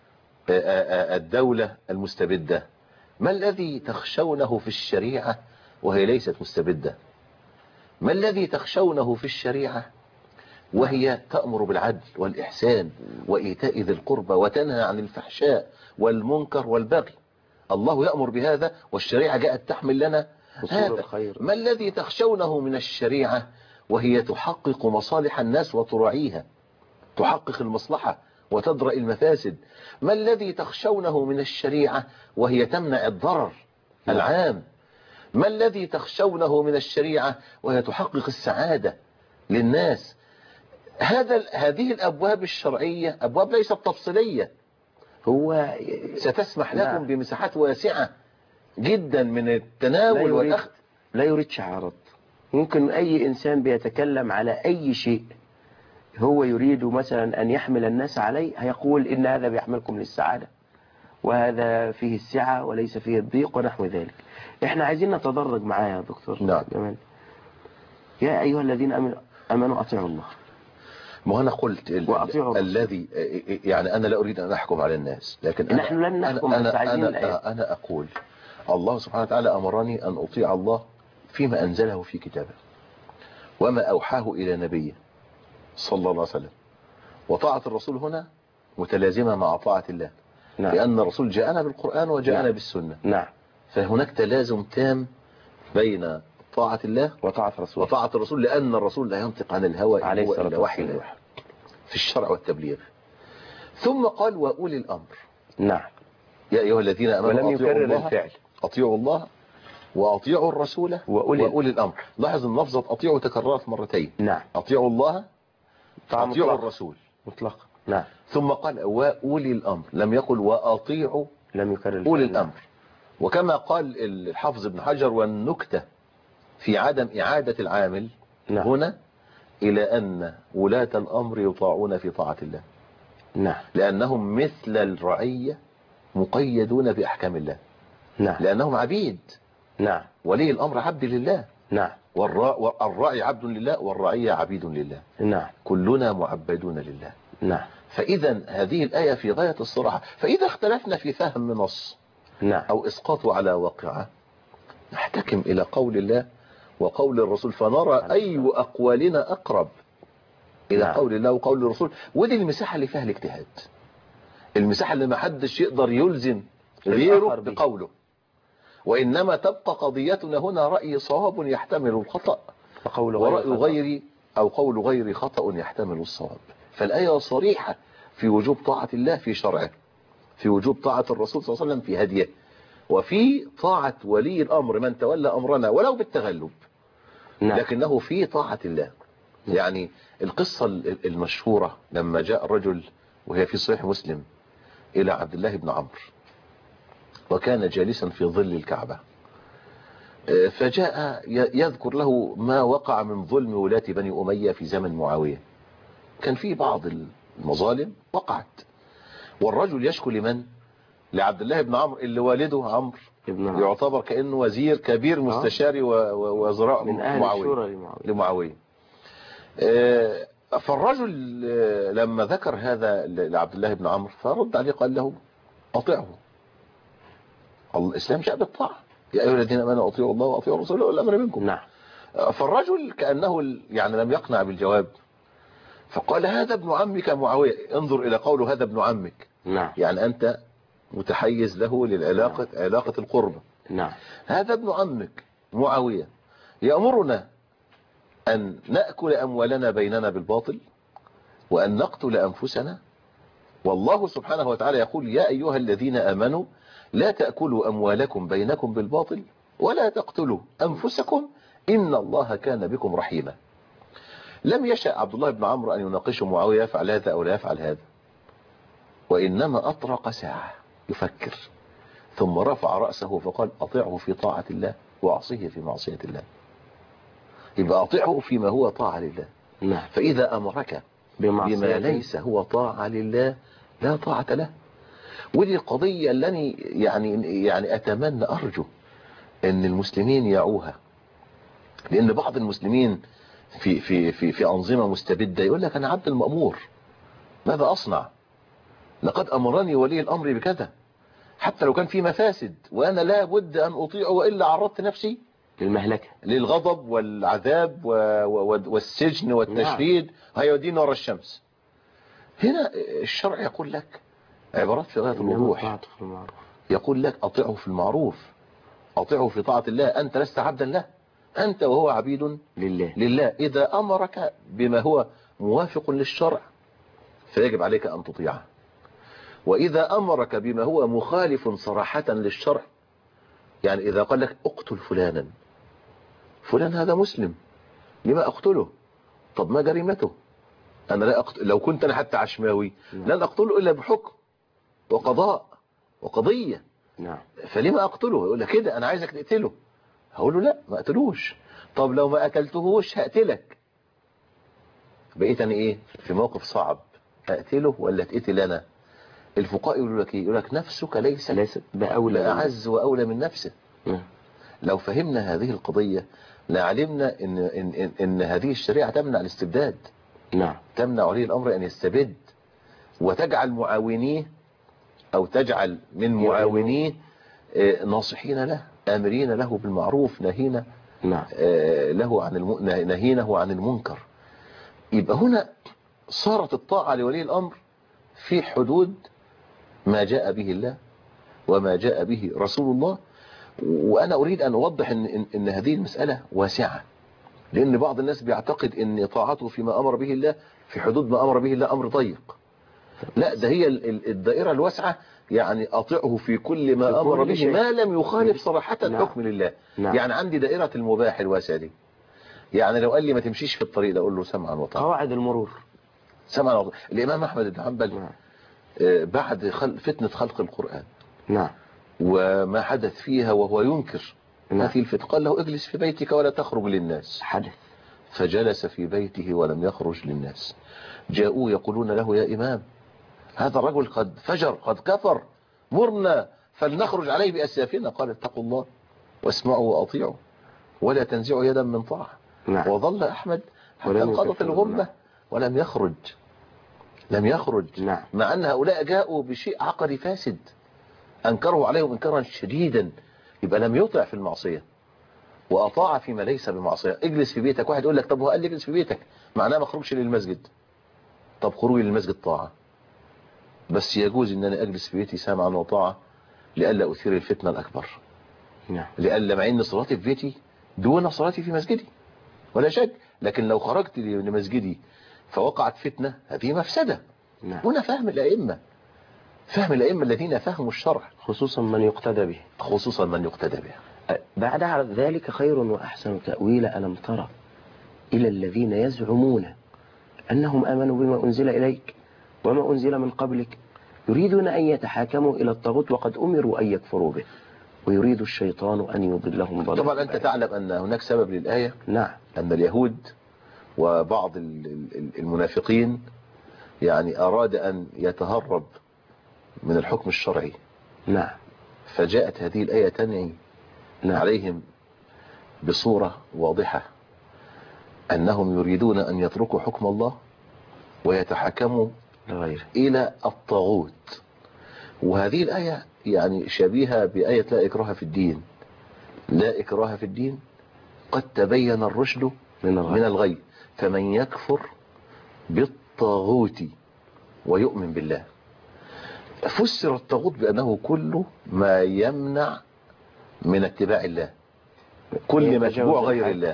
الدولة المستبدة، ما الذي تخشونه في الشريعة وهي ليست مستبدة؟ ما الذي تخشونه في الشريعة وهي تأمر بالعدل والإحسان وإيتاء ذي القربى وتنهى عن الفحشاء والمنكر والبغي؟ الله يأمر بهذا والشريعة جاءت تحمل لنا هذا. ما الذي تخشونه من الشريعة وهي تحقق مصالح الناس وتراعيها، تحقق المصلحة وتدرأ المفاسد؟ ما الذي تخشونه من الشريعة وهي تمنع الضرر العام؟ ما الذي تخشونه من الشريعة وهي تحقق السعادة للناس؟ هذا هذه الأبواب الشرعية أبواب ليست تفصيلية، هو ستسمح لكم نعم. بمساحات واسعة جدا من التناول والأخذ. لا يريد شعارات. ممكن أي إنسان بيتكلم على أي شيء هو يريد مثلا أن يحمل الناس عليه هيقول إن هذا بيحملكم للسعادة وهذا فيه السعة وليس فيه الضيق ونحو ذلك. احنا عايزين نتدرج معاه يا دكتور. نعم. جمال. يا أيها الذين أمنوا أطيعوا الله. ما أنا قلت ال... الذي يعني أنا لا أريد أن أحكم على الناس، لكن أنا نحن لن نحكم. أنا, أنا, أنا, أنا أقول الله سبحانه وتعالى أمرني أن أطيع الله فيما أنزله في كتابه وما أوحاه إلى نبيه صلى الله عليه وسلم. وطاعة الرسول هنا متلازمة مع طاعة الله. نعم. لأن الرسول جاءنا بالقرآن وجاءنا نعم. بالسنة. نعم. فهناك تلازم تام بين طاعة الله وطاعة الرسول وطاعة الرسول، لأن الرسول لا ينطق عن الهوى عليه الصلاة إلا وحي في الشرع والتبليغ. ثم قال وأولي الأمر. نعم. يا أيها الذين آمنوا ولم أطيعوا الله الفعل. أطيعوا الله وأطيعوا الرسول وأولي, وأولي الأمر. لاحظ ان لفظة أطيعوا تكررت مرتين. نعم. أطيعوا الله أطيعوا الرسول مطلق. نعم. ثم قال وأولي الأمر، لم يقل وأطيعوا لم يكرر أولي الأمر. وكما قال الحافظ ابن حجر والنكتة في عدم إعادة العامل. نعم. هنا إلى أن ولاة الأمر يطاعون في طاعة الله. نعم. لأنهم مثل الرعية مقيدون بأحكام الله. نعم. لأنهم عبيد. نعم. ولي الأمر عبد لله. نعم. والراعي عبد لله والرعية عبيد لله. نعم. كلنا معبدون لله. نعم. فإذا هذه الآية في غاية الصراحة. فإذا اختلفنا في فهم نص نعم. أو إسقاطه على واقعه نحتكم إلى قول الله وقول الرسول فنرى أي أقوالنا أقرب إلى نعم. قول الله وقول الرسول. ودي المساحة اللي فيها الاجتهاد، المساحة اللي ما حدش يقدر يلزم غيره بقوله، وإنما تبقى قضيتنا هنا رأي صواب يحتمل الخطأ ورأي غيري أو قول غير خطأ يحتمل الصواب. فالآية صريحة في وجوب طاعة الله في شرعه، في وجوب طاعة الرسول صلى الله عليه وسلم في هديه، وفي طاعة ولي الأمر من تولى أمرنا ولو بالتغلب. نعم. لكنه في طاعة الله. يعني القصة المشهورة لما جاء الرجل وهي في صحيح مسلم إلى عبد الله بن عمرو وكان جالسا في ظل الكعبة، فجاء يذكر له ما وقع من ظلم ولاة بني أمية في زمن معاوية. كان في بعض المظالم وقعت، والرجل يشكو لمن؟ لعبد الله بن عمرو اللي والده عمرو يعتبر كأنه وزير كبير مستشاري وزراء من أهل معاوية لمعاوية. فالرجل لما ذكر هذا لعبد الله بن عمرو فرد عليه قال له أطيعه، الإسلام جاء بالطاعة، يا أيها الذين آمنوا أطيعوا الله وأطيعوا الرسول وأولي الأمر منكم. نعم. فالرجل كأنه يعني لم يقنع بالجواب فقال هذا ابن عمك معاوية. انظر إلى قوله هذا ابن عمك. نعم. يعني أنت متحيز له للعلاقة. نعم. علاقة القربة. نعم. هذا ابن عمك معاوية يأمرنا أن نأكل أموالنا بيننا بالباطل وأن نقتل أنفسنا، والله سبحانه وتعالى يقول يا أيها الذين آمنوا لا تأكلوا أموالكم بينكم بالباطل ولا تقتلوا أنفسكم إن الله كان بكم رحيما. لم يشأ عبد الله بن عمرو أن يناقشه معاوية يفعل هذا أو لا يفعل هذا، وإنما أطرق ساعة يفكر، ثم رفع رأسه فقال أطيعه في طاعة الله وأعصيه في معصية الله. يبقى أطيعه فيما هو طاعة لله. نعم. فإذا أمرك بما ليس هو طاعة لله لا طاعة له. ودي القضية التي يعني يعني أتمنى أرجو أن المسلمين يعوها، لأن بعض المسلمين في في في في أنظمة مستبدة يقول لك أنا عبد المأمور ماذا أصنع؟ لقد أمرني ولي الأمر بكذا، حتى لو كان في مفاسد وأنا لا بد أن أطيعه وإلا عرضت نفسي للمهلكة، للغضب والعذاب والسجن والتشريد. نعم. هيودينا ورا الشمس. هنا الشرع يقول لك عبارات في غاية الوضوح، يقول لك أطيعه في المعروف، أطيعه في طاعة الله. أنت لست عبدا له، أنت وهو عبيد لله. لله إذا أمرك بما هو موافق للشرع فيجب عليك أن تطيعه، وإذا أمرك بما هو مخالف صراحة للشرع، يعني إذا قال لك اقتل فلانا، فلان هذا مسلم لما أقتله؟ طب ما جريمته؟ أنا لا أقتل، لو كنت أنا حتى عشماوي لن أقتله إلا بحكم وقضاء وقضية. نعم. فلما أقتله؟ يقول لك كده أنا عايزك تقتله، هقول له لا ما أقتلوش. طب لو ما قتلتهوش هقتلك، بقيت أنا إيه في موقف صعب، أقتله ولا تقتل أنا؟ الفقهاء يقولوا لك إيه؟ يقول لك نفسك ليست ليست بأولى أعز وأولى من نفسه. نعم. لو فهمنا هذه القضية لعلمنا إن, إن, إن, إن هذه الشريعة تمنع الاستبداد. نعم. تمنع ولي الأمر أن يستبد، وتجعل معاونيه أو تجعل من معاونيه ناصحين له، آمرين له بالمعروف، نهينا نعم. له عن الم... نهينه عن المنكر. يبقى هنا صارت الطاعة لولي الأمر في حدود ما جاء به الله وما جاء به رسول الله. وأنا أريد أن أوضح إن, إن, إن هذه المسألة واسعة، لأن بعض الناس بيعتقد إن طاعته فيما أمر به الله في حدود ما أمر به الله أمر ضيق. لا، ده هي الدائرة الواسعة، يعني أطيعه في كل ما في أمر به شيء. ما لم يخالف صراحة نعم. حكم لله. نعم. يعني عندي دائرة المباح الواسعة دي، يعني لو قال لي ما تمشيش في الطريق أقول له سمعا وطاعة. قواعد المرور سمعا وطاعة. الإمام أحمد بن حنبل نعم. بعد خل... فتنة خلق القرآن نعم. وما حدث فيها وهو ينكر نعم. هذه الفتنة، قال له اجلس في بيتك ولا تخرج للناس. حدث. فجلس في بيته ولم يخرج للناس. جاءوا يقولون له يا إمام هذا الرجل قد فجر قد كفر، مرنا فلنخرج عليه بأسيافنا. قال اتقوا الله واسمعوا وأطيعوا ولا تنزعوا يدا من طاعة. نعم. وظل أحمد حتى انقضت الغمة ولم يخرج لم يخرج نعم. مع أن هؤلاء جاءوا بشيء عقدي فاسد أنكروا عليهم إنكارا شديدا. يبقى لم يطع في المعصية وأطاع فيما ليس بمعصية. اجلس في بيتك، واحد يقول لك طب هو قال لي اجلس في بيتك معناه ما اخرجش للمسجد. طب خروجي للمسجد طاعة، بس يجوز ان انا اجلس في بيتي سامعا وطاعة لئلا اثير الفتنة الاكبر. نعم. لئلا مع ان صلاتي في بيتي دون صلاتي في مسجدي ولا شك، لكن لو خرجت لمسجدي فوقعت فتنة هذه مفسدة. نعم. هنا فهم الائمة، فهم الائمة الذين فهموا الشرع، خصوصا من يقتدى به خصوصا من يقتدى به. بعد ذلك خير وأحسن تأويل ألم ترى إلى الذين يزعمون أنهم آمنوا بما أنزل إليك وما أنزل من قبلك يريدون أن يتحاكموا إلى الطاغوت وقد أمروا أن يكفروا به ويريد الشيطان أن يضلهم ضلالا. طبعا أنت تعلم أن هناك سبب للآية. نعم. أن اليهود وبعض المنافقين يعني أراد أن يتهرب من الحكم الشرعي. نعم. فجاءت هذه الآية تنعي نعم. عليهم بصورة واضحة أنهم يريدون أن يتركوا حكم الله ويتحكموا لغيره إلى الطاغوت. وهذه الآية يعني شبيهة بآية لا إكراه في الدين. لا إكراه في الدين قد تبين الرشد من الغي, من الغي. فمن يكفر بالطاغوت ويؤمن بالله. فسر الطاغوت بأنه كل ما يمنع من اتباع الله، كل متبوع غير الله.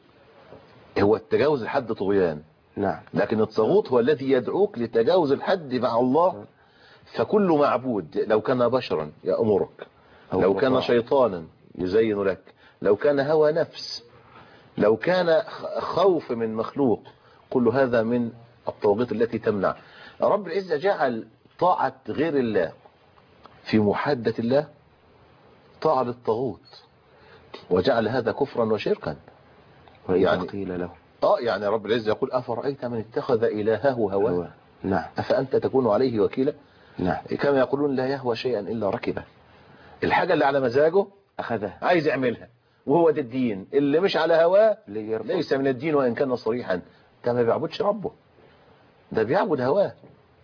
هو التجاوز الحد طغيان. نعم. لكن الطاغوت هو الذي يدعوك لتجاوز الحد مع الله. فكل معبود لو كان بشرا يأمرك، لو كان شيطانا يزين لك، لو كان هوى نفس، لو كان خوف من مخلوق كل هذا من الطواغيت التي تمنع. رب العزة جعل طاعة غير الله في محادة الله طاعة للطاغوت، وجعل هذا كفرا وشركا. وإذا يعني قيل له اه يعني رب العزة يقول أفرأيت من اتخذ إلهه هواه هو نعم أفأنت تكون عليه وكيلا. نعم كما يقولون لا يهوى شيئا إلا ركبه. الحاجة اللي على مزاجه أخذها عايز يعملها، وهو ده الدين. اللي مش على هواه ليرفض. ليس من الدين وإن كان صريحا. ده ما بيعبدش ربه، ده بيعبد هواه.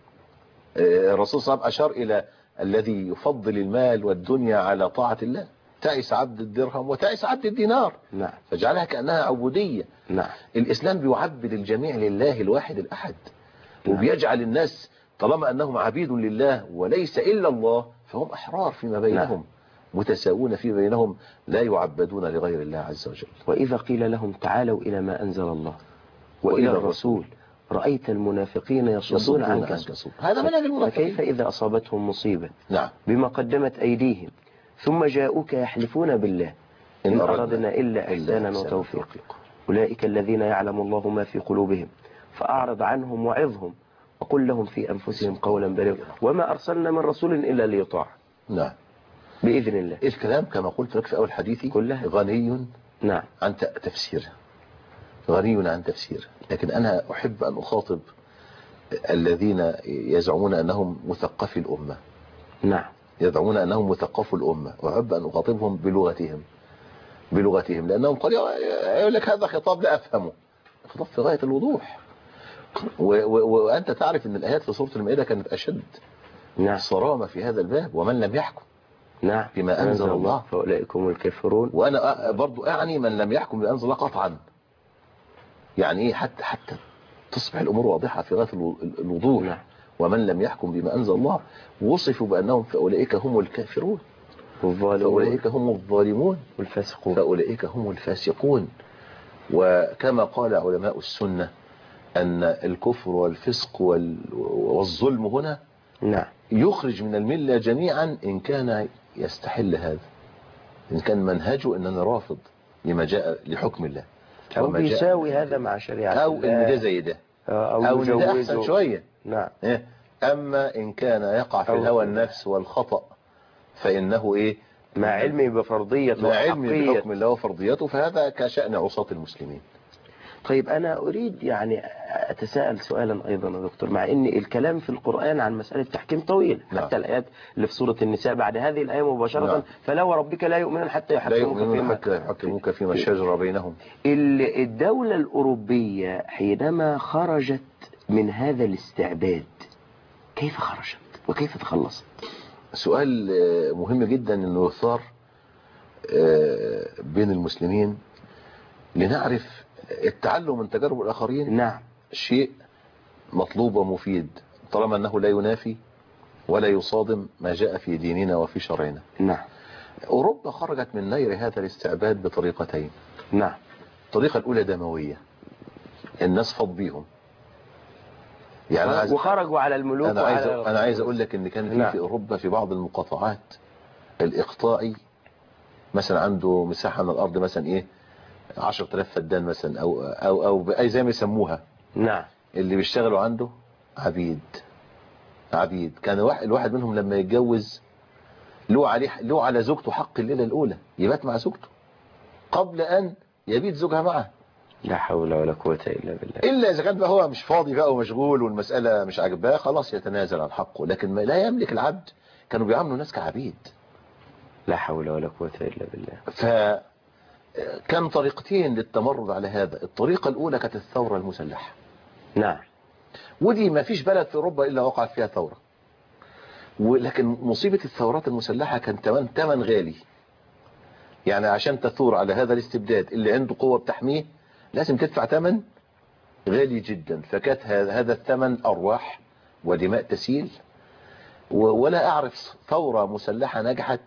الرسول صلى الله عليه وسلم أشار إلى الذي يفضل المال والدنيا على طاعة الله. تعس عبد الدرهم وتعس عبد الدينار، نعم فجعلها كأنها عبودية. نعم الإسلام بيعبد الجميع لله الواحد الأحد، نعم. وبيجعل الناس طالما أنهم عبيد لله وليس إلا الله فهم أحرار فيما بينهم، نعم. متساوون فيما بينهم، لا يعبدون لغير الله عز وجل. وإذا قيل لهم تعالوا إلى ما أنزل الله وإلى الرسول رأيت المنافقين يصدون عنك صدودا. هذا منهج المنافقين. فكيف إذا أصابتهم مصيبة نعم بما قدمت أيديهم ثم جاءوك يحلفون بالله إن أردنا إلا إحسانا وتوفيقا أولئك الذين يعلم الله ما في قلوبهم فأعرض عنهم وعظهم وقل لهم في أنفسهم قولا بليغا وما أرسلنا من رسول إلا ليطاع. نعم بإذن الله. الكلام كما قلت لك في أول حديثي كلها غني نعم عن تفسيره، غني عن تفسيره. لكن أنا أحب أن أخاطب الذين يزعمون أنهم مثقفي الأمة. نعم يزعمون أنهم مثقفوا الأمة، وأحب أن أخاطبهم بلغتهم بلغتهم لأنهم قد يقول لك هذا خطاب لا أفهمه، خطاب في غاية الوضوح. وأنت تعرف أن الآيات في سورة المائدة كانت أشد نعم صرامة في هذا الباب. ومن لم يحكم نعم بما أنزل الله فأولئك هم الكافرون. وأنا برضو أعني من لم يحكم بما أنزل الله قطعا. يعني إيه؟ حتى حتى تصبح الأمور واضحة في غاية الوضوح. نعم. ومن لم يحكم بما أنزل الله وصفوا بأنهم فأولئك هم الكافرون فأولئك هم الظالمون والفاسقون فأولئك هم الفاسقون. وكما قال علماء السنة أن الكفر والفسق والظلم هنا نعم يخرج من الملة جميعا إن كان يستحل هذا، إن كان منهجه أننا رافض لما جاء لحكم الله أو بيساوي هذا مع شريعة أو إن ده زي ده أو, أو إن ده أحسن شوية. نعم. أما إن كان يقع في الهوى النفس والخطأ فإنه إيه مع علمه بفرضية مع علمه بحكم الله وفرضيته فهذا كشأن عصاة المسلمين. طيب أنا أريد يعني أتساءل سؤالا أيضا يا دكتور، مع أن الكلام في القرآن عن مسألة تحكيم طويل. نعم. حتى الآيات اللي في سورة النساء بعد هذه الآية مباشرة. نعم. فلا وربك لا يؤمنون حتى يحكموك فيما يحكموك فيما شجر بينهم. الدولة الأوروبية حينما خرجت من هذا الاستعباد كيف خرجت وكيف تخلصت؟ سؤال مهم جدا انه يثار بين المسلمين لنعرف التعلم من تجارب الآخرين. نعم. شيء مطلوب ومفيد طالما أنه لا ينافي ولا يصادم ما جاء في ديننا وفي شرعنا. نعم. أوروبا خرجت من نير هذا الاستعباد بطريقتين. نعم. الطريقة الأولى دموية، الناس فض بيهم يعني عايز وخرجوا على الملوك. أنا عايز أنا عايز أقول لك إن كان في نعم. في أوروبا في بعض المقاطعات الإقطاعي مثلا عنده مساحة من الأرض مثلا إيه عشرة آلاف فدان مثلا أو أو أو بأي زي ما يسموها. نعم. اللي بيشتغلوا عنده عبيد عبيد. كان واحد الواحد منهم لما يتجوز له عليه له على زوجته حق الليلة الأولى يبات مع زوجته قبل أن يبيت زوجها معه. لا حول ولا قوة إلا بالله. إلا إذا كان بقى هو مش فاضي بقى ومشغول والمسألة مش عاجباه خلاص يتنازل عن حقه، لكن ما لا يملك العبد. كانوا بيعاملوا الناس كعبيد. لا حول ولا قوة إلا بالله. فكان طريقتين للتمرد على هذا. الطريقة الأولى كانت الثورة المسلحة. نعم. ودي ما فيش بلد في أوروبا إلا وقعت فيها ثورة. ولكن مصيبة الثورات المسلحة كان تمن تمن غالي. يعني عشان تثور على هذا الاستبداد اللي عنده قوة بتحميه لازم تدفع ثمن غالي جدا. فكانت هذا الثمن أرواح ودماء تسيل. ولا أعرف ثورة مسلحة نجحت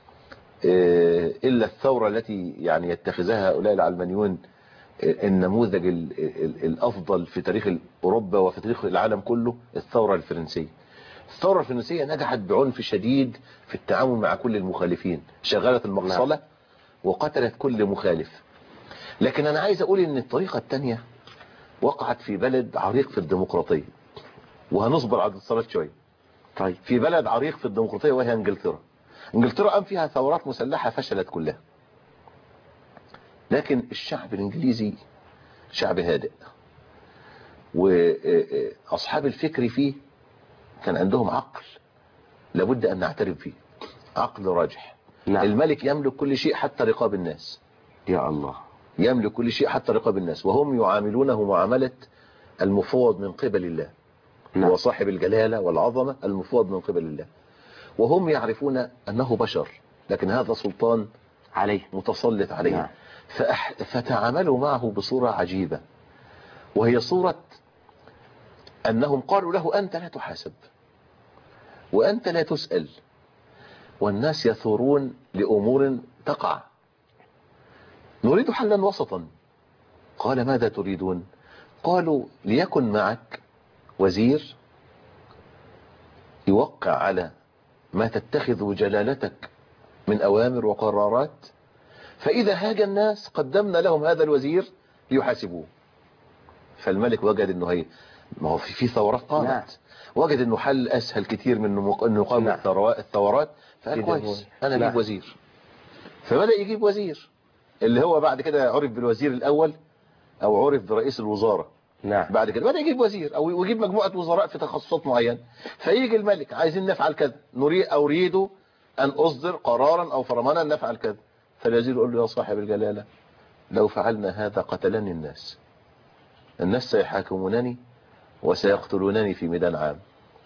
إلا الثورة التي يعني يتخذها هؤلاء العلمانيون النموذج الأفضل في تاريخ أوروبا وفي تاريخ العالم كله، الثورة الفرنسية. الثورة الفرنسية نجحت بعنف شديد في التعامل مع كل المخالفين، شغلت المقصلة وقتلت كل مخالف. لكن أنا عايز أقول إن الطريقة الثانية وقعت في بلد عريق في الديمقراطية، وهنصبر على الاتصالات شوية. طيب. في بلد عريق في الديمقراطية وهي انجلترا. انجلترا قام فيها ثورات مسلحة فشلت كلها، لكن الشعب الانجليزي شعب هادئ، واصحاب الفكر فيه كان عندهم عقل لابد ان نعترف فيه، عقل راجح. نعم. الملك يملك كل شيء حتى رقاب الناس. يا الله. يملك كل شيء حتى رقاب الناس، وهم يعاملونه معاملة المفوض من قبل الله. نعم. هو صاحب الجلالة والعظمة المفوض من قبل الله، وهم يعرفون أنه بشر، لكن هذا سلطان عليه متسلط عليه. نعم. فأح... فتعاملوا معه بصورة عجيبة، وهي صورة أنهم قالوا له أنت لا تحاسب وأنت لا تسأل، والناس يثورون لأمور تقع. نريد حلا وسطا. قال ماذا تريدون؟ قالوا ليكن معك وزير يوقع على ما تتخذ جلالتك من أوامر وقرارات، فإذا هاج الناس قدمنا لهم هذا الوزير ليحاسبوه. فالملك وجد انه هي ما هو في في ثورات قامت. نعم. وجد انه حل اسهل كتير من انه يقاوم نعم. الثورات، فقال كويس انا اجيب نعم. وزير. فبدأ يجيب وزير اللي هو بعد كده عرف بالوزير الاول او عرف برئيس الوزارة. نعم. بعد كده بدأ يجيب وزير او يجيب مجموعة وزراء في تخصصات معينة. فيجي الملك عايزين نفعل كذا، نريد او اريد ان اصدر قرارا او فرمانا نفعل كذا. فالوزير يقول له يا صاحب الجلالة لو فعلنا هذا قتلني الناس، الناس سيحاكمونني وسيقتلونني في ميدان عام.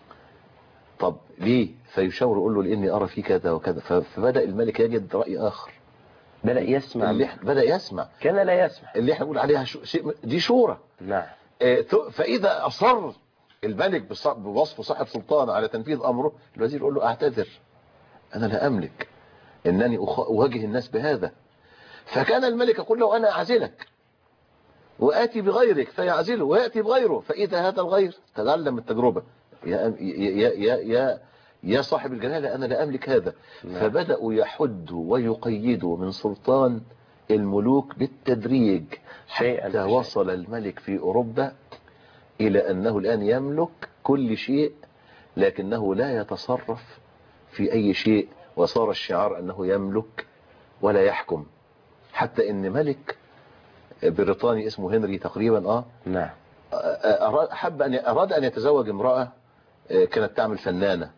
طب ليه؟ فيشاور يقول له لاني ارى في كذا وكذا. فبدأ الملك يجد رأي اخر، بدأ يسمع اللي بدأ يسمع كان لا يسمع اللي احنا نقول عليها شيء دي شورى. نعم. فاذا اصر الملك بوصف صاحب سلطان على تنفيذ امره، الوزير يقول له اعتذر انا لا املك انني اواجه الناس بهذا. فكان الملك يقول له انا اعزلك وآتي بغيرك فيعزله ويأتي بغيره، فإذا هذا الغير تتعلم التجربة يا, يا, يا, يا, يا صاحب الجلالة أنا لا أملك هذا. نعم. فبدأوا يحدوا ويقيدوا من سلطان الملوك بالتدريج حتى وصل الملك في أوروبا إلى أنه الآن يملك كل شيء لكنه لا يتصرف في أي شيء، وصار الشعار أنه يملك ولا يحكم. حتى إن ملك بريطاني اسمه هنري تقريبا اه نعم حب ان اراد ان يتزوج امرأة كانت تعمل فنانة،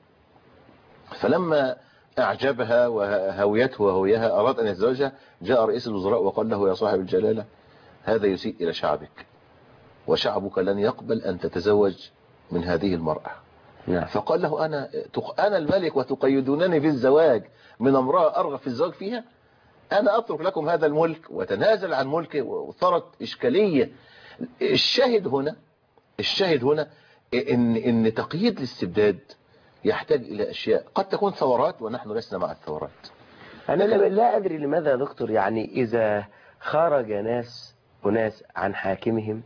فلما اعجبها وهويته وهويها اراد ان يتزوجها، جاء رئيس الوزراء وقال له يا صاحب الجلالة هذا يسيء الى شعبك وشعبك لن يقبل ان تتزوج من هذه المرأة. نعم. فقال له انا انا الملك وتقيدونني في الزواج من امرأة ارغب في الزواج فيها؟ أنا أترك لكم هذا الملك وتنازل عن ملكه. وصارت إشكالية. الشاهد هنا الشاهد هنا إن إن تقييد الاستبداد يحتاج إلى أشياء قد تكون ثورات ونحن لسنا مع الثورات. أنا لا أدري لماذا دكتور، يعني إذا خرج ناس وناس عن حاكمهم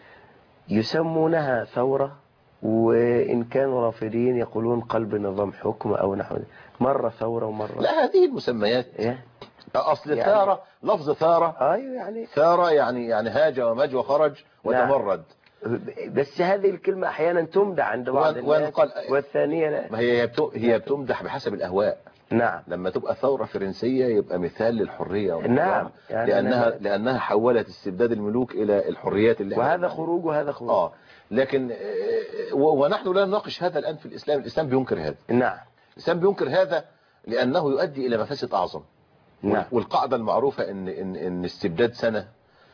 يسمونها ثورة، وإن كانوا رافضين يقولون قلب نظام حكم أو نحو مرة ثورة ومرة لا. هذه المسميات إيه؟ اصل يعني ثارة لفظ ثارة ايوه يعني ثارة يعني يعني هاج ومج وخرج وتمرد. بس هذه الكلمة احيانا تمدح عند بعض الناس والثانية لا. ما هي هي بتمدح بحسب الاهواء. نعم. لما تبقى ثورة فرنسية يبقى مثال للحرية. نعم. يعني لانها أنا... لانها حولت استبداد الملوك الى الحريات اللي وهذا خروج وهذا خروج. اه لكن ونحن لا نناقش هذا الان في الاسلام. الاسلام بينكر هذا. نعم. الاسلام بينكر هذا لانه يؤدي الى مفاسد اعظم. نعم. والقاعدة المعروفة ان ان ان استبداد سنة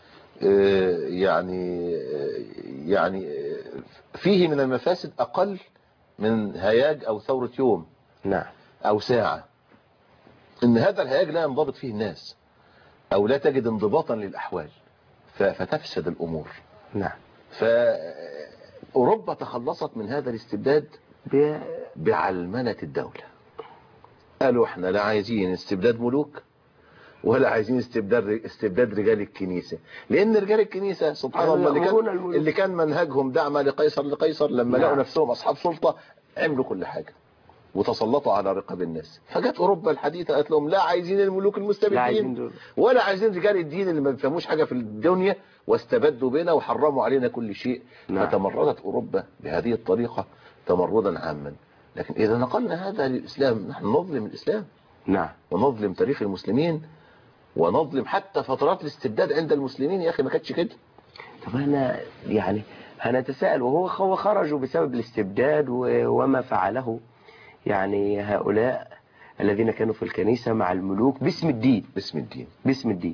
يعني يعني فيه من المفاسد اقل من هياج او ثورة يوم. نعم. او ساعة. ان هذا الهياج لا ينضبط فيه الناس او لا تجد انضباطا للاحوال فتفسد الامور. نعم. فاوروبا تخلصت من هذا الاستبداد بعلمنة الدولة. قالوا احنا لا عايزين استبداد ملوك ولا عايزين استبداد استبداد رجال الكنيسة، لان رجال الكنيسة سبحان الله اللي كان اللي كان منهجهم دعم لقيصر لقيصر لما لقوا نفسهم اصحاب سلطة عملوا كل حاجة. وتسلطوا على رقاب الناس. فجت أوروبا الحديثة قالت لهم لا عايزين الملوك لا عايزين المستبدين دول. ولا عايزين رجال الدين اللي ما بيفهموش حاجة في الدنيا، واستبدوا بنا وحرموا علينا كل شيء. نعم. فتمردت أوروبا بهذه الطريقة تمردا عاما. لكن إذا نقلنا هذا للإسلام نحن نظلم الإسلام نعم. ونظلم تاريخ المسلمين ونظلم حتى فترات الاستبداد عند المسلمين. يا أخي ما كانتش كده. طب أنا يعني هنتساءل، وهو هو خرجوا بسبب الاستبداد و- وما فعله يعني هؤلاء الذين كانوا في الكنيسة مع الملوك باسم الدين. باسم الدين. باسم الدين.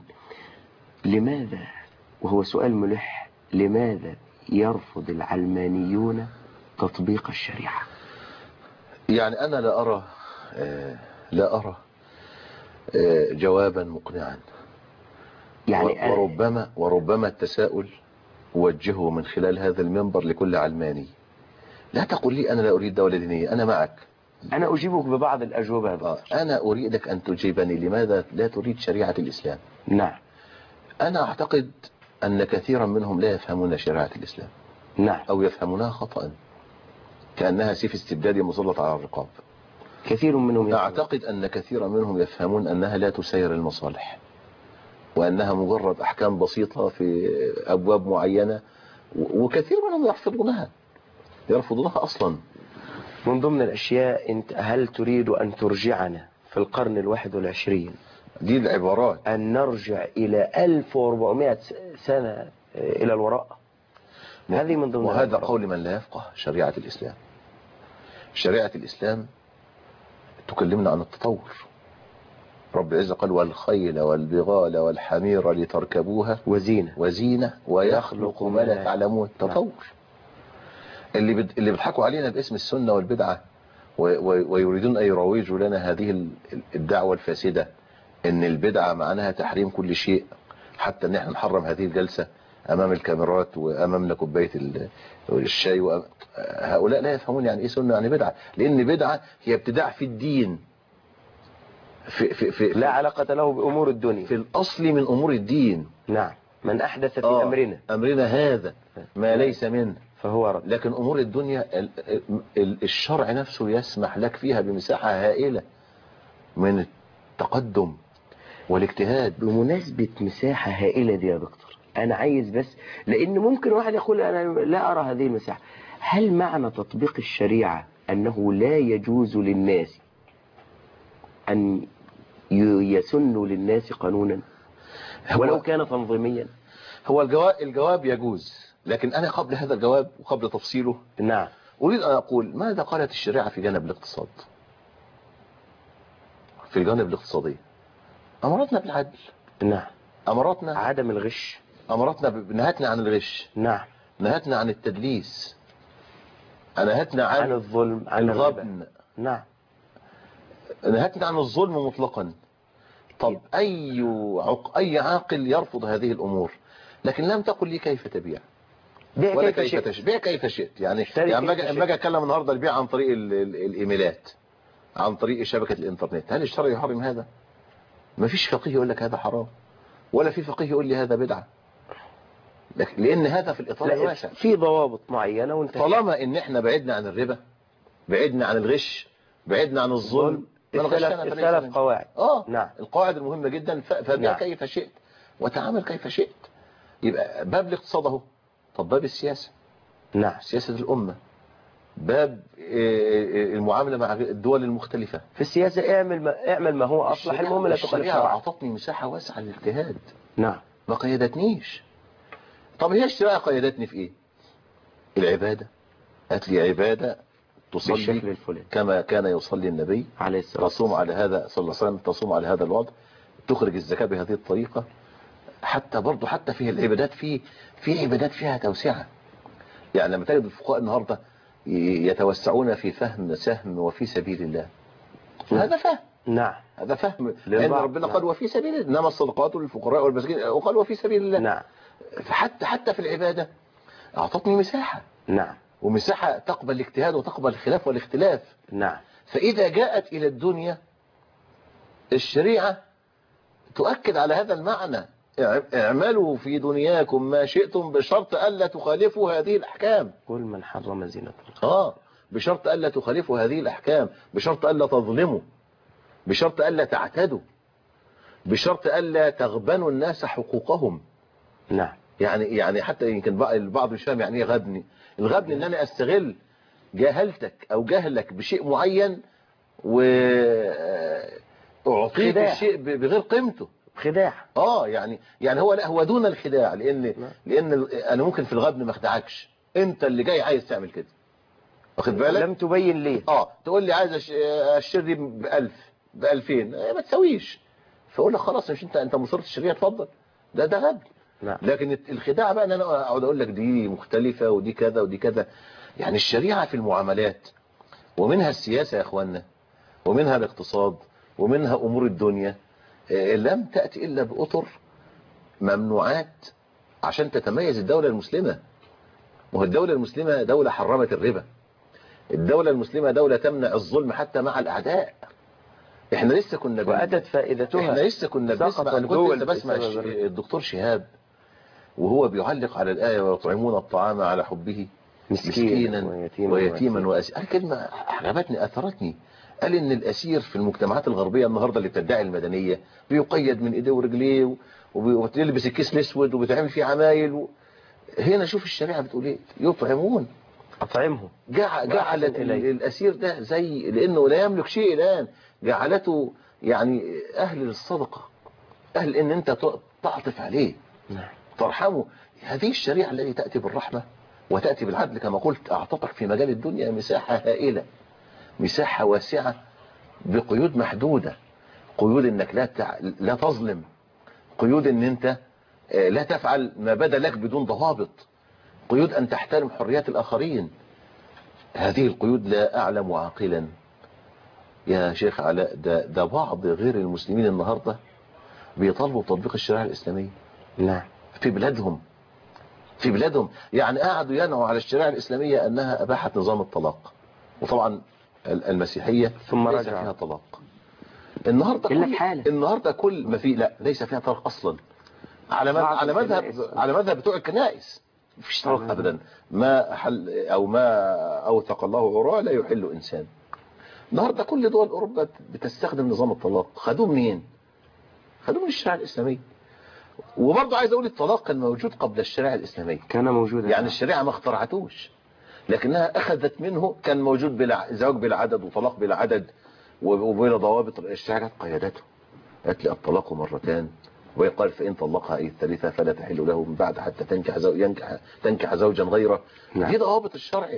لماذا، وهو سؤال ملح، لماذا يرفض العلمانيون تطبيق الشريعة؟ يعني أنا لا أرى آه، لا أرى آه، جوابا مقنعا. يعني و- وربما وربما التساؤل وجهه من خلال هذا المنبر لكل علماني. لا تقل لي أنا لا أريد دولة دينية، أنا معك. أنا أجيبك ببعض الأجوبة. آه، أنا أريدك أن تجيبني لماذا لا تريد شريعة الإسلام. نعم. أنا أعتقد أن كثيرا منهم لا يفهمون شريعة الإسلام نعم. أو يفهمونها خطأ، كأنها سيف استبدادي مسلط على الرقاب. كثير منهم يفهم. أعتقد أن كثيرا منهم يفهمون أنها لا تسير المصالح، وأنها مجرد أحكام بسيطة في أبواب معينة، و- وكثير منهم يرفضونها يرفضونها أصلا. من ضمن الأشياء، أنت هل تريد أن ترجعنا في القرن الواحد والعشرين، دي العبارات، أن نرجع إلى ألف وأربعمائة سنة إلى الوراء؟ هذه من ضمن وهذا العبارات. قول من لا يفقه شريعة الإسلام. شريعة الإسلام تكلمنا عن التطور. رب العزة قال والخيل والبغال والحمير لتركبوها وزينة وزينة ويخلق ما لا تعلمون. تطور. اللي بد... اللي بيضحكوا علينا باسم السنة والبدعة و... و... ويريدون أن يروجوا لنا هذه ال- الدعوة الفاسدة ان البدعة معناها تحريم كل شيء، حتى ان احنا نحرم هذه الجلسة امام الكاميرات وامامنا كوبايه ال- الشاي وأم... هؤلاء لا يفهمون يعني ايه سنة يعني بدعة، لان بدعة هي ابتداع في الدين في في في لا علاقة له بأمور الدنيا، في الاصل من امور الدين. نعم. من أحدث في آه أمرنا امرنا هذا ما ليس منه فهو رد. لكن امور الدنيا ال- ال- الشرع نفسه يسمح لك فيها بمساحة هائلة من التقدم والاجتهاد. بمناسبة مساحة هائلة دي يا دكتور، أنا عايز بس، لأن ممكن واحد يقول أنا لا أرى هذه المساحة. هل معنى تطبيق الشريعة أنه لا يجوز للناس أن ي- يسنوا للناس قانونا ولو كان تنظيميا؟ هو الجواب, الجواب يجوز، لكن أنا قبل هذا الجواب وقبل تفصيله نعم. أريد أن أقول ماذا قالت الشريعة في جانب الاقتصاد. في الجانب الاقتصادي أمرتنا بالعدل. نعم. أمرتنا عدم الغش. أمرتنا ب- نهتنا عن الغش. نعم. نهتنا عن التدليس. نهتنا عن, عن الظلم، عن الربا. الغبن. نعم. نهتنا عن الظلم مطلقا. طب أي عق... أي عاقل يرفض هذه الأمور؟ لكن لم تقل لي كيف تبيع بيع ولا كيف كيف شئت. تشتري. بيع كيف شئت يعني. اشتري يعني كيف لما شئت. اجي اتكلم النهارده البيع عن طريق ال... ال... الايميلات، عن طريق شبكة الانترنت، هل الشرع يحرم هذا؟ ما فيش فقيه يقول لك هذا حرام، ولا في فقيه يقول لي هذا بدعة، لكن لان هذا في الاطار لا، الواسع. في ضوابط معينة وانت طالما ان احنا بعدنا عن الربا، بعدنا عن الغش، بعدنا عن الظلم، من الثلاث غشنا فليس الثلاث منه. قواعد. اه نعم. القواعد المهمة جدا. ف... فبيع نعم. كيف شئت وتعامل كيف شئت. يبقى باب الاقتصاد اهو. طب باب السياسة، نعم. سياسة الأمة، باب المعاملة مع الدول المختلفة. في السياسة اعمل ما, اعمل ما هو أصلح، المهم لا تخالف الشريعة شرعا. أعطتني مساحة واسعة للاجتهاد، نعم. ما قيدتنيش. طب هي الشريعة قيدتني في إيه؟ العبادة. قالت لي عبادة بالشكل تصلي الفلاني كما كان يصلي النبي، عليه الصلاة تصوم على هذا صلى الله عليه وسلم، تصوم على هذا الوضع، تخرج الزكاة بهذه الطريقة. حتى برضو حتى في العبادات في في عبادات فيها توسعة. يعني لما تجد الفقهاء النهاردة يتوسعون في فهم سهم وفي سبيل الله، هذا فهم. نعم. هذا فهم، لأن للبعض. ربنا نعم. قال وفي سبيل الله، إنما الصدقات للفقراء والمساكين، وقال وفي سبيل الله. نعم. فحتى حتى في العبادة أعطتني مساحة، نعم. ومساحة تقبل الاجتهاد وتقبل الخلاف والاختلاف. نعم. فإذا جاءت إلى الدنيا الشريعة تؤكد على هذا المعنى، اعملوا في دنياكم ما شئتم بشرط ألا تخالفوا هذه الأحكام. قل من حرم زينة الله. آه بشرط ألا تخالفوا هذه الأحكام، بشرط ألا تظلموا، بشرط ألا تعتدوا، بشرط ألا تغبنوا الناس حقوقهم. نعم. يعني يعني حتى يمكن البعض مش فاهم يعني ايه غبني. الغبن ان انا استغل جهلتك او جهلك بشيء معين واعطيك الشيء بغير قيمته. خداع. اه يعني يعني هو لا، هو دون الخداع، لان لان انا ممكن في الغبن ما اخدعكش، انت اللي جاي عايز تعمل كده، واخد بالك؟ لم تبين ليه. اه تقول لي عايز اشتري ب ألف ب ألفين ما تسويش، فاقول لك خلاص مش انت انت مصر تشتريها اتفضل. ده ده غبن. نعم. لكن الخداع بقى ان انا اقعد اقول لك دي مختلفة ودي كذا ودي كذا. يعني الشريعة في المعاملات ومنها السياسة يا اخوانا، ومنها الاقتصاد، ومنها امور الدنيا، لم تأتي الا بأطر ممنوعات عشان تتميز الدولة المسلمة. وهو الدولة المسلمة دولة حرمت الربا، الدولة المسلمة دولة تمنع الظلم حتى مع الاعداء. احنا لسه كنا بن... وأتت فائدتها. احنا لسه كنا بنسمع، انا كنت لسه بسمع الدكتور شهاب وهو بيعلق على الآية ويطعمون الطعام على حبه مسكينا, مسكينا ويتيما, ويتيما وأسيرا. قال كلمة عجبتني أثرتني، قال إن الأسير في المجتمعات الغربية النهاردة اللي بتدعي المدنية بيقيد من إيديه ورجليه وبيلبس الكيس الأسود وبيتعمل فيه عمايل و... هنا شوف الشريعة بتقول إيه، يطعمون أطعمهم. جعلت الأسير ده زي، لأنه لا يملك شيء الآن، جعلته يعني أهل للصدقة، أهل إن أنت تعطف عليه. نعم. ترحمه. هذه الشريعة التي تأتي بالرحمة وتأتي بالعدل كما قلت أعطتك في مجال الدنيا مساحة هائلة، مساحة واسعة بقيود محدودة، قيود انك لا تع... لا تظلم، قيود ان انت لا تفعل ما بدا لك بدون ضوابط، قيود ان تحترم حريات الآخرين. هذه القيود لا أعلم عاقلا يا شيخ علاء ده, ده بعض غير المسلمين النهاردة بيطالبوا بتطبيق الشريعة الإسلامية. نعم. في بلادهم في بلادهم يعني قعدوا ينعوا على الشريعة الإسلامية أنها أباحت نظام الطلاق، وطبعا المسيحية ثم ليس رجع فيها طلاق. النهاردة إلا كل في حالة. النهاردة كل ما في لا ليس فيها طلاق أصلا على مذهب على مذهب على مذهب بتوع الكنائس، مفيش طلاق أبدا. ما حل أو ما أوثق الله عراء لا يحل إنسان. النهاردة كل دول أوروبا بتستخدم نظام الطلاق. خدوه منين؟ خدوه من الشريعة الإسلامية. وبرضه عايز اقول الطلاق كان موجود قبل الشريعة الإسلامية، كان موجودا يعني الشريعة ما اخترعتوش، لكنها اخذت منه. كان موجود بلا زواج بلا عدد وطلاق بلا عدد وبلا ضوابط، الشريعة قيدته. قالت لي الطلاق مرتان، ويقال فإن طلقها أي الثالثة فلا تحل له من بعد حتى تنكح زو... ينكح تنكح زوجا غيره. نعم. دي ضوابط الشرع.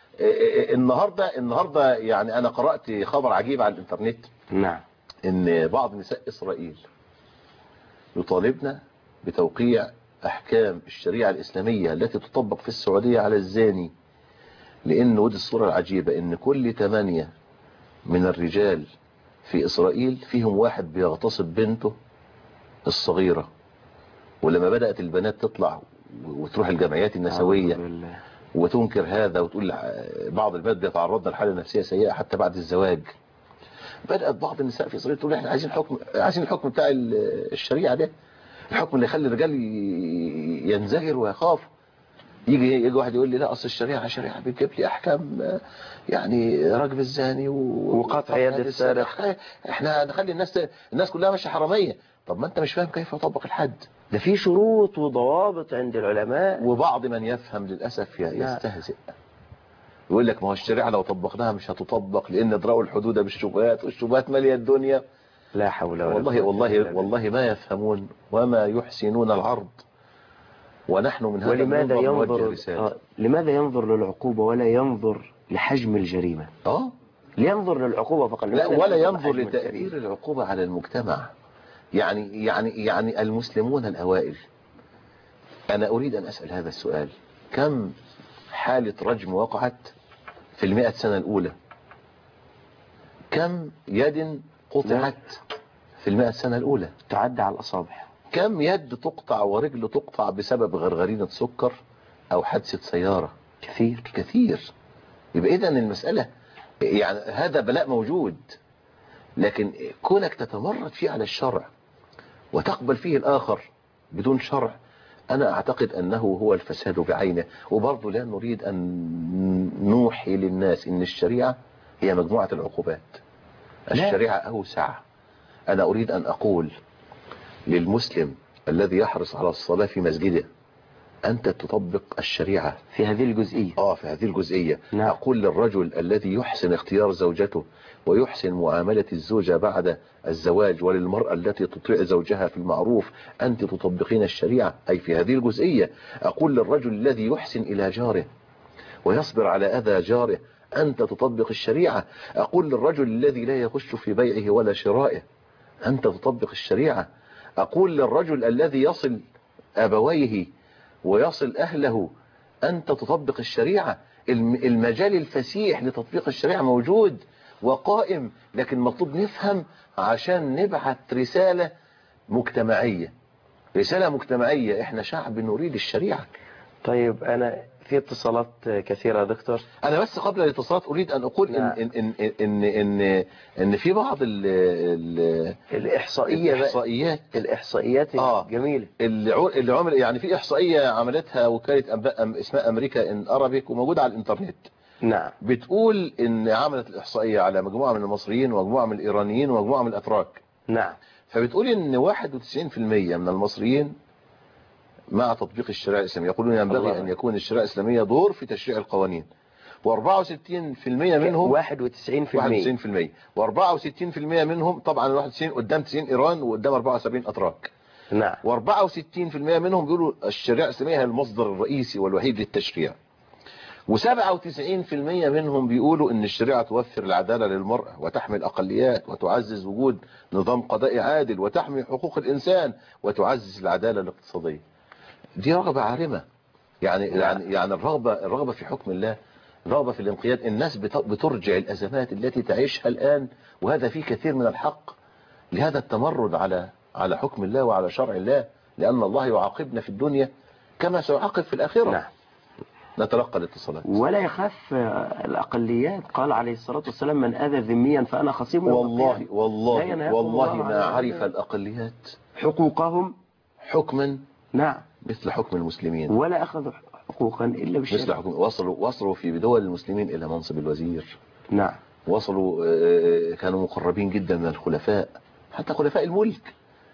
النهارده النهارده يعني انا قرأت خبر عجيب على الانترنت. نعم. ان بعض نساء إسرائيل يطالبن بتوقيع أحكام الشريعة الإسلامية التي تطبق في السعودية على الزاني، لأن ودي الصورة العجيبة إن كل ثمانية من الرجال في إسرائيل فيهم واحد بيغتصب بنته الصغيرة. ولما بدأت البنات تطلع وتروح الجمعيات النسوية وتنكر هذا وتقول بعض البنات بيتعرضن لحالة نفسية سيئة حتى بعد الزواج، بدأت بعض النساء في إسرائيل تقول احنا عايزين حكم، عايزين الحكم بتاع الشريعة ده، الحكم اللي يخلي الرجال ينزجر ويخاف. يجي يجي واحد يقول لي لا اصل الشريعه شريعه بتجيب لي احكام يعني رجم الزاني وقطع يد السارق، احنا نخلي الناس الناس كلها ماشيه حراميه. طب ما انت مش فاهم كيف يطبق الحد ده، في شروط وضوابط عند العلماء. وبعض من يفهم للاسف يستهزئ، يقول لك ما هو الشريعه لو طبقناها مش هتطبق لان اضرأوا الحدود بالشبهات والشبهات ماليه الدنيا. لا حول ولا والله والله والله ما يفهمون وما يحسنون العرض. ونحن من هذا ولماذا ينظر رسالة. آه لماذا ينظر للعقوبة ولا ينظر لحجم الجريمة؟ اه لينظر للعقوبة فقط، لا ولا ينظر لتأثير العقوبة على المجتمع. يعني يعني يعني المسلمون الأوائل، أنا أريد أن أسأل هذا السؤال: كم حالة رجم وقعت في المئة سنة الأولى؟ كم يد قطعت في المئة سنة الأولى؟ تعدى على الأصابع. كم يد تقطع ورجل تقطع بسبب غرغرينة سكر أو حادثة سيارة؟ كثير كثير. يبقى إذن المسألة يعني هذا بلاء موجود، لكن كونك تتمرد فيه على الشرع وتقبل فيه الآخر بدون شرع، أنا أعتقد أنه هو الفساد بعينه. وبرضه لا نريد أن نوحي للناس أن الشريعة هي مجموعة العقوبات. الشريعة أوسع. أنا أريد أن أقول للمسلم الذي يحرص على الصلاة في مسجده أنت تطبق الشريعة في هذه الجزئية. آه في هذه الجزئية. نعم. أقول للرجل الذي يحسن اختيار زوجته ويحسن معاملة الزوجة بعد الزواج، وللمرأة التي تطيع زوجها في المعروف أنت تطبقين الشريعة، أي في هذه الجزئية. أقول للرجل الذي يحسن إلى جاره ويصبر على أذى جاره أنت تطبق الشريعة. أقول للرجل الذي لا يغش في بيعه ولا شرائه أنت تطبق الشريعة. أقول للرجل الذي يصل أبويه ويصل أهله أنت تطبق الشريعة. المجال الفسيح لتطبيق الشريعة موجود وقائم، لكن مطلوب نفهم عشان نبعث رسالة مجتمعية. رسالة مجتمعية، احنا شعب نريد الشريعة. طيب أنا في اتصالات كثيرة يا دكتور. أنا بس قبل الاتصالات أريد أن أقول إن إن إن إن إن, إن في بعض ال ال الإحصائية الإحصائيات الإحصائيات آه جميلة اللي عمل يعني في إحصائية عملتها وكالة أنباء اسمها أمريكا إن أرابيك وموجودة على الإنترنت. نعم. بتقول إن عملت الإحصائية على مجموعة من المصريين ومجموعة من الإيرانيين ومجموعة من الأتراك. نعم. فبتقول إن واحد وتسعين بالمئة من المصريين مع تطبيق الشريعة الإسلامية، يقولون ينبغي أن يكون الشريعة الإسلامية دور في تشريع القوانين. وأربعة وستين بالمئة منهم واحد وتسعين بالمئة وأربعة وستين بالمئة منهم طبعا ال واحد وتسعين قدام تسعين إيران وقدام أربعة وسبعين أتراك. نعم. وأربعة وستين بالمئة منهم بيقولوا الشريعة الإسلامية هي المصدر الرئيسي والوحيد للتشريع. وسبعة وتسعين بالمئة منهم بيقولوا ان الشريعة توفر العدالة للمرأة وتحمي الأقليات وتعزز وجود نظام قضائي عادل وتحمي حقوق الإنسان وتعزز العدالة الاقتصادية. دي رغبة عارمة. يعني يعني يعني الرغبة الرغبة في حكم الله، الرغبة في الانقياد. الناس بترجع الأزمات التي تعيشها الآن، وهذا فيه كثير من الحق لهذا التمرد على على حكم الله وعلى شرع الله، لأن الله يعاقبنا في الدنيا كما سيعاقب في الآخرة. نعم. نتلقى الاتصالات. ولا يخاف الأقليات. قال عليه الصلاة والسلام من أذى ذميا فأنا خصيمه. والله والله والله ما عرف الأقليات حقوقهم حكما نعم مثل حكم المسلمين، ولا أخذوا حقوقا إلا بالشرع. مثل حكم. وصلوا وصلوا في بدول المسلمين إلى منصب الوزير. نعم. وصلوا كانوا مقربين جدا من الخلفاء، حتى خلفاء الملك.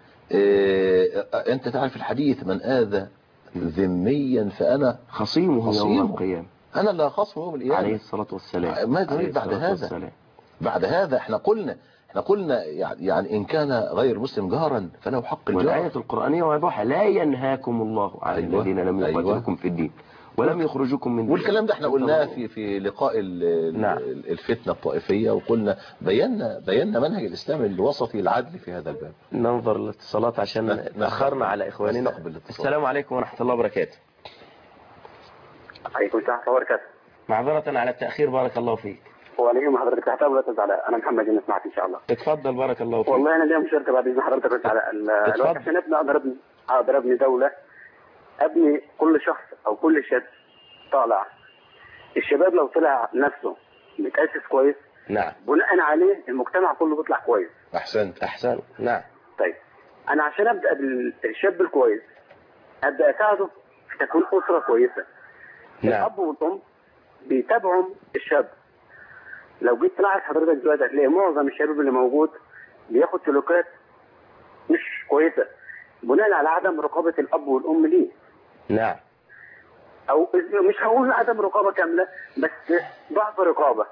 أنت تعرف الحديث من آذى ذميا فأنا خصيمه, خصيمه يوم القيامة. أنا لا خصم يوم القيامة عليه الصلاة والسلام. ما تريد بعد هذا والسلام. بعد هذا احنا قلنا احنا قلنا يعني إن كان غير مسلم جارا فله حق الجار. والآية القرآنية واضحة لا ينهاكم الله عن أيوة. الذين لم يقاتلوكم أيوة. في الدين ولم يخرجوكم من دين. والكلام ده احنا قلناه في في لقاء نعم. الفتنة الطائفية، وقلنا بينا بينا منهج الإسلام الوسطي العدل في هذا الباب. ننظر الاتصالات عشان تأخرنا على إخواننا. السلام عليكم ورحمة الله وبركاته. عليكم السلام ورحمة الله وبركاته. معذرة على التأخير بارك الله فيك. وعليكم حضرتك تحت ولا تزعل، أنا محمد جنس معك إن شاء الله. اتفضل بارك الله فيك. والله أنا ليا مشاركة بعد إذن حضرتك بس على الوقت عشان أبني أقدر أبني أقدر أبني دولة، أبني كل شخص أو كل شاب طالع. الشباب لو طلع نفسه متأسس كويس نعم بناء عليه المجتمع كله بيطلع كويس. أحسنت أحسنت نعم. طيب أنا عشان أبدأ بالشاب الكويس أبدأ أساعده في تكوين أسرة كويسة. نعم. الأب والأم بيتابعوا الشاب. لو جيت تلاحظ حضرتك دلوقتي هتلاقي معظم الشباب اللي موجود بياخد سلوكات مش كويسة بناء على عدم رقابة الأب والأم ليه. نعم. أو مش هقول عدم رقابة كاملة بس ضعف رقابة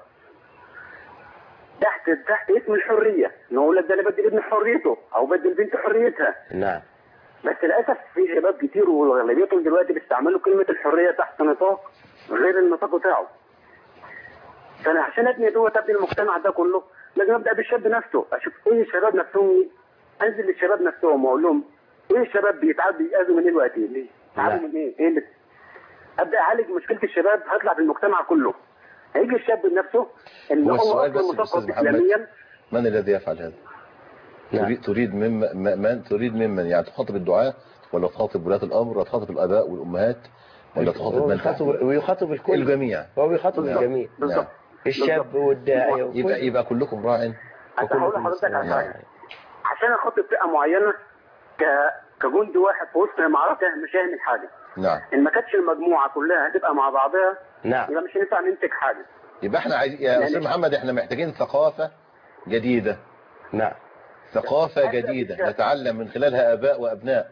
تحت تحت اسم الحرية، نقول لك ده أنا بدي ابن حريته أو بدي البنت حريتها. نعم. بس للأسف في شباب كتير وغالبيتهم دلوقتي بيستعملوا كلمة الحرية تحت نطاق غير النطاق بتاعه. فأنا عشان أبني دوت أبني المجتمع ده كله لازم أبدأ بالشاب نفسه، أشوف إيه الشباب نفسهم، أنزل للشباب نفسهم وأقول لهم إيه الشباب بيتعب بيأذوا من إيه دلوقتي؟ ليه؟ بيتعبوا من إيه؟ إيه اللي أبدأ أعالج مشكلة الشباب هطلع في المجتمع كله. هيجي الشاب بنفسه إن هو أصلا مثقف إسلاميا. من الذي يفعل هذا؟ نعم. تريد ممن من تريد ممن يعني تخاطب الدعاة ولا تخاطب ولاة الأمر ولا تخاطب الآباء والأمهات ولا تخاطب من تحت؟ ويخاطب الكل، الجميع. هو بيخاطب الجميع. بالضبط. الشاب والداعي يبقى يبقى كلكم راع. هقول لحضرتك على حاجه عشان اخاطب فئه معينه ك كجندي واحد في وسط المعركه مش هيعمل حاجه. نعم. ان ما كانتش المجموعه كلها هتبقى مع بعضها نعم. يبقى مش هينفع ننتج حاجه. يبقى احنا عايزين يا يعني- استاذ محمد، احنا محتاجين ثقافة جديدة، نعم. ثقافة جديدة نتعلم من خلالها آباء وأبناء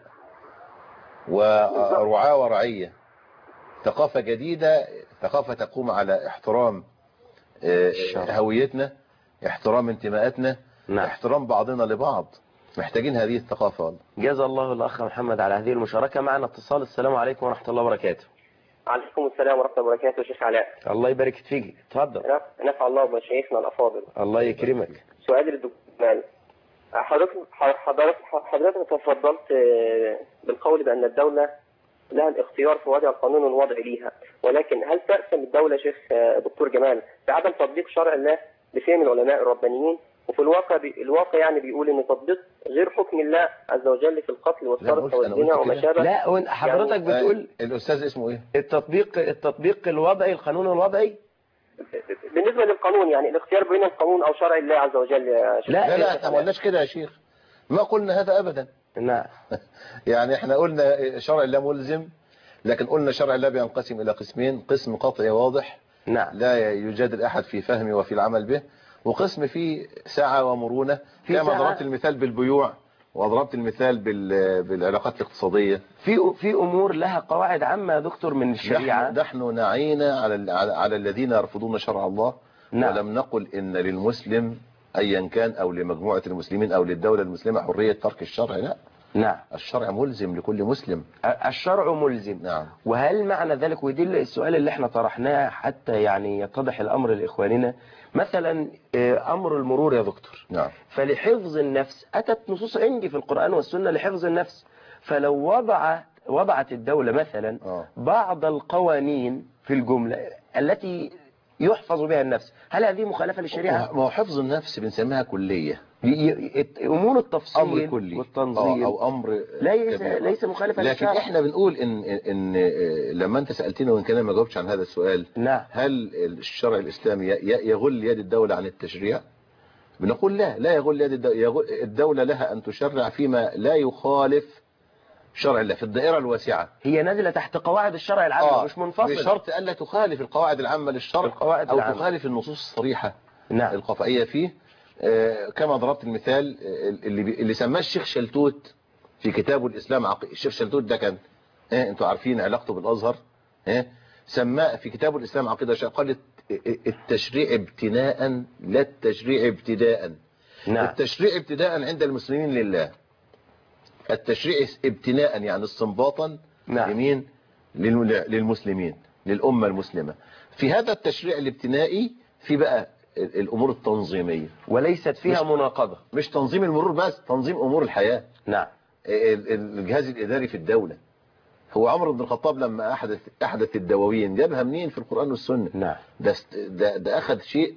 ورعاة ورعية. ثقافة جديدة، ثقافة تقوم على احترام آه، هويتنا، احترام انتماءاتنا، نعم. احترام بعضنا لبعض. محتاجين هذه الثقافة والله. جزا الله الأخ محمد على هذه المشاركة. معنا اتصال. السلام عليكم ورحمة الله وبركاته. عليكم السلام ورحمة الله وبركاته. شيخ علاء، الله يبارك فيك، اتفضل. نفع الله بمشايخنا الأفاضل. الله يكرمك. سؤالي للدكتور مال، حضرتك حضرتك حضرتك تفضلت بالقول بأن الدولة لها الاختيار في وضع القانون الوضعي ليها، ولكن هل تأثم الدولة شيخ دكتور جمال بعدم تطبيق شرع الله بفهم العلماء الربانيين؟ وفي الواقع بي... الواقع يعني بيقول ان تطبيق غير حكم الله عز وجل في القتل والسرقه والزنا وما شابه. لا حضرتك يعني بتقول الاستاذ اسمه ايه؟ التطبيق التطبيق الوضعي، القانون الوضعي. بالنسبه للقانون يعني الاختيار بين القانون او شرع الله عز وجل يا شيخ. لا لا احنا ما قلناش كده يا شيخ، ما قلنا هذا ابدا. نعم. يعني احنا قلنا شرع الله ملزم، لكن قلنا شرع الله بينقسم الى قسمين: قسم قطعي واضح نعم لا يجادل احد في فهمه وفي العمل به، وقسم فيه سعة ومرونة، كما ضربت المثال بالبيوع وضربت المثال بالعلاقات الاقتصادية. في في امور لها قواعد عامة يا دكتور من الشريعة. نحن نعينا على على الذين يرفضون شرع الله. نعم. ولم نقل ان للمسلم ايا كان او لمجموعة المسلمين او للدولة المسلمة حرية ترك الشرع، لا. نعم. الشرع ملزم لكل مسلم. الشرع ملزم. نعم. وهل معنى ذلك، ودي السؤال اللي احنا طرحناه حتى يعني يتضح الامر لاخواننا، مثلا امر المرور يا دكتور. نعم. فلحفظ النفس اتت نصوص عندي في القرآن والسنة لحفظ النفس، فلو وضع وضعت الدولة مثلا أوه. بعض القوانين في الجملة التي يحفظ بها النفس، هل هذه مخالفة للشريعة؟ ما هو حفظ النفس بنسميها كلية، امور التفصيل أمر كلي والتنظيم او امر ليس ليس مخالفا لكن للشرع. احنا بنقول ان ان لما انت سالتني وان كان ما جاوبتش عن هذا السؤال، نعم. هل الشرع الاسلامي يغل يد الدولة عن التشريع؟ بنقول لا، لا يغل يد الدولة. الدولة لها ان تشرع فيما لا يخالف شرع الله في الدائرة الواسعة. هي نازلة تحت قواعد الشرع العام. آه مش منفصلة، بشرط الا تخالف القواعد العامة للشرع القواعد او العامة. تخالف النصوص الصريحة. نعم. القطعية فيه. آه كما ضربت المثال اللي اللي سماه الشيخ شلتوت في كتابه الإسلام عقيدة. الشيخ شلتوت ده كان آه انتوا عارفين علاقته بالأزهر. آه سماه في كتابه الإسلام عقيدة، قال التشريع ابتناء لا التشريع ابتداء. نعم. التشريع ابتداء عند المسلمين لله، التشريع ابتناء يعني استنباطا. نعم. لمين؟ للمسلمين، للأمة المسلمة. في هذا التشريع الابتنائي في بقى الأمور التنظيمية، وليست فيها مش مناقضة. مش تنظيم المرور بس، تنظيم أمور الحياة. نعم. الجهاز الإداري في الدولة. هو عمر بن الخطاب لما أحدث أحدث الدواوين جابها منين؟ في القرآن والسنة. نعم. ده ده, ده أخذ شيء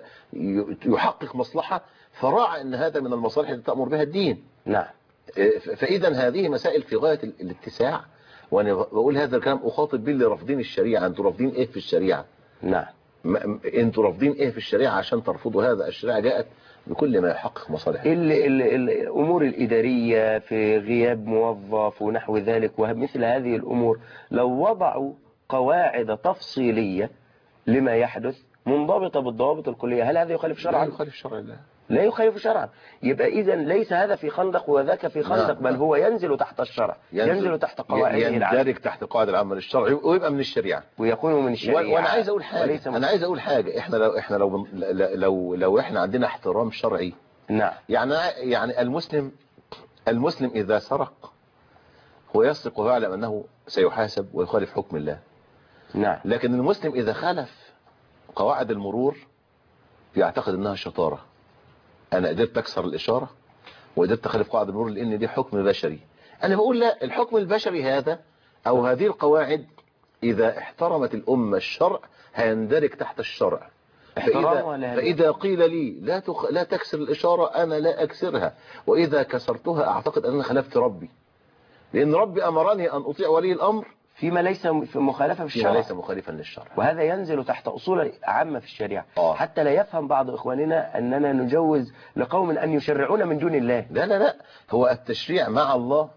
يحقق مصلحة، فراعى أن هذا من المصالح التي تأمر بها الدين. نعم. فإذا هذه مسائل في غاية الاتساع، وأنا بقول هذا الكلام أخاطب به اللي رافضين الشريعة. أنتوا رافضين إيه في الشريعة؟ نعم. أنتوا رافضين إيه في الشريعة عشان ترفضوا هذا؟ الشريعة جاءت بكل ما يحقق مصالح الأمور الإدارية في غياب موظف ونحو ذلك ومثل هذه الأمور، لو وضعوا قواعد تفصيلية لما يحدث منضبطة بالضوابط الكلية، هل هذا يخالف شرعا؟ لا يخالف شرع الله، لا يخالف شرعا. يبقى إذا ليس هذا في خندق وذاك في خندق. نعم. بل هو ينزل تحت الشرع، ينزل, ينزل تحت قواعد العمل، يندرج تحت قواعد العمل الشرعي ويبقى من الشريعة، ويكون من الشريعة. وانا عايز اقول حاجة انا عايز اقول حاجة احنا لو احنا لو لو لو احنا عندنا احترام شرعي. نعم. يعني يعني المسلم المسلم اذا سرق هو يسرق ويعلم انه سيحاسب ويخالف حكم الله. نعم. لكن المسلم اذا خالف قواعد المرور يعتقد انها شطارة. انا قدرت اكسر الاشارة وقدرت اخالف قواعد المرور لان دي حكم بشري. انا بقول لا، الحكم البشري هذا او هذه القواعد اذا احترمت الامة الشرع هيندرج تحت الشرع. فإذا, فإذا قيل لي لا تخ... لا تكسر الإشارة أنا لا أكسرها، وإذا كسرتها أعتقد أن خلفت ربي، لأن ربي أمرني أن أطيع ولي الأمر فيما ليس مخالفة في الشرع، فيما ليس مخالفا للشرع. وهذا ينزل تحت أصول عامة في الشريعة. آه. حتى لا يفهم بعض إخواننا أننا نجوز لقوم أن يشرعون من دون الله. لا لا لا، هو التشريع مع الله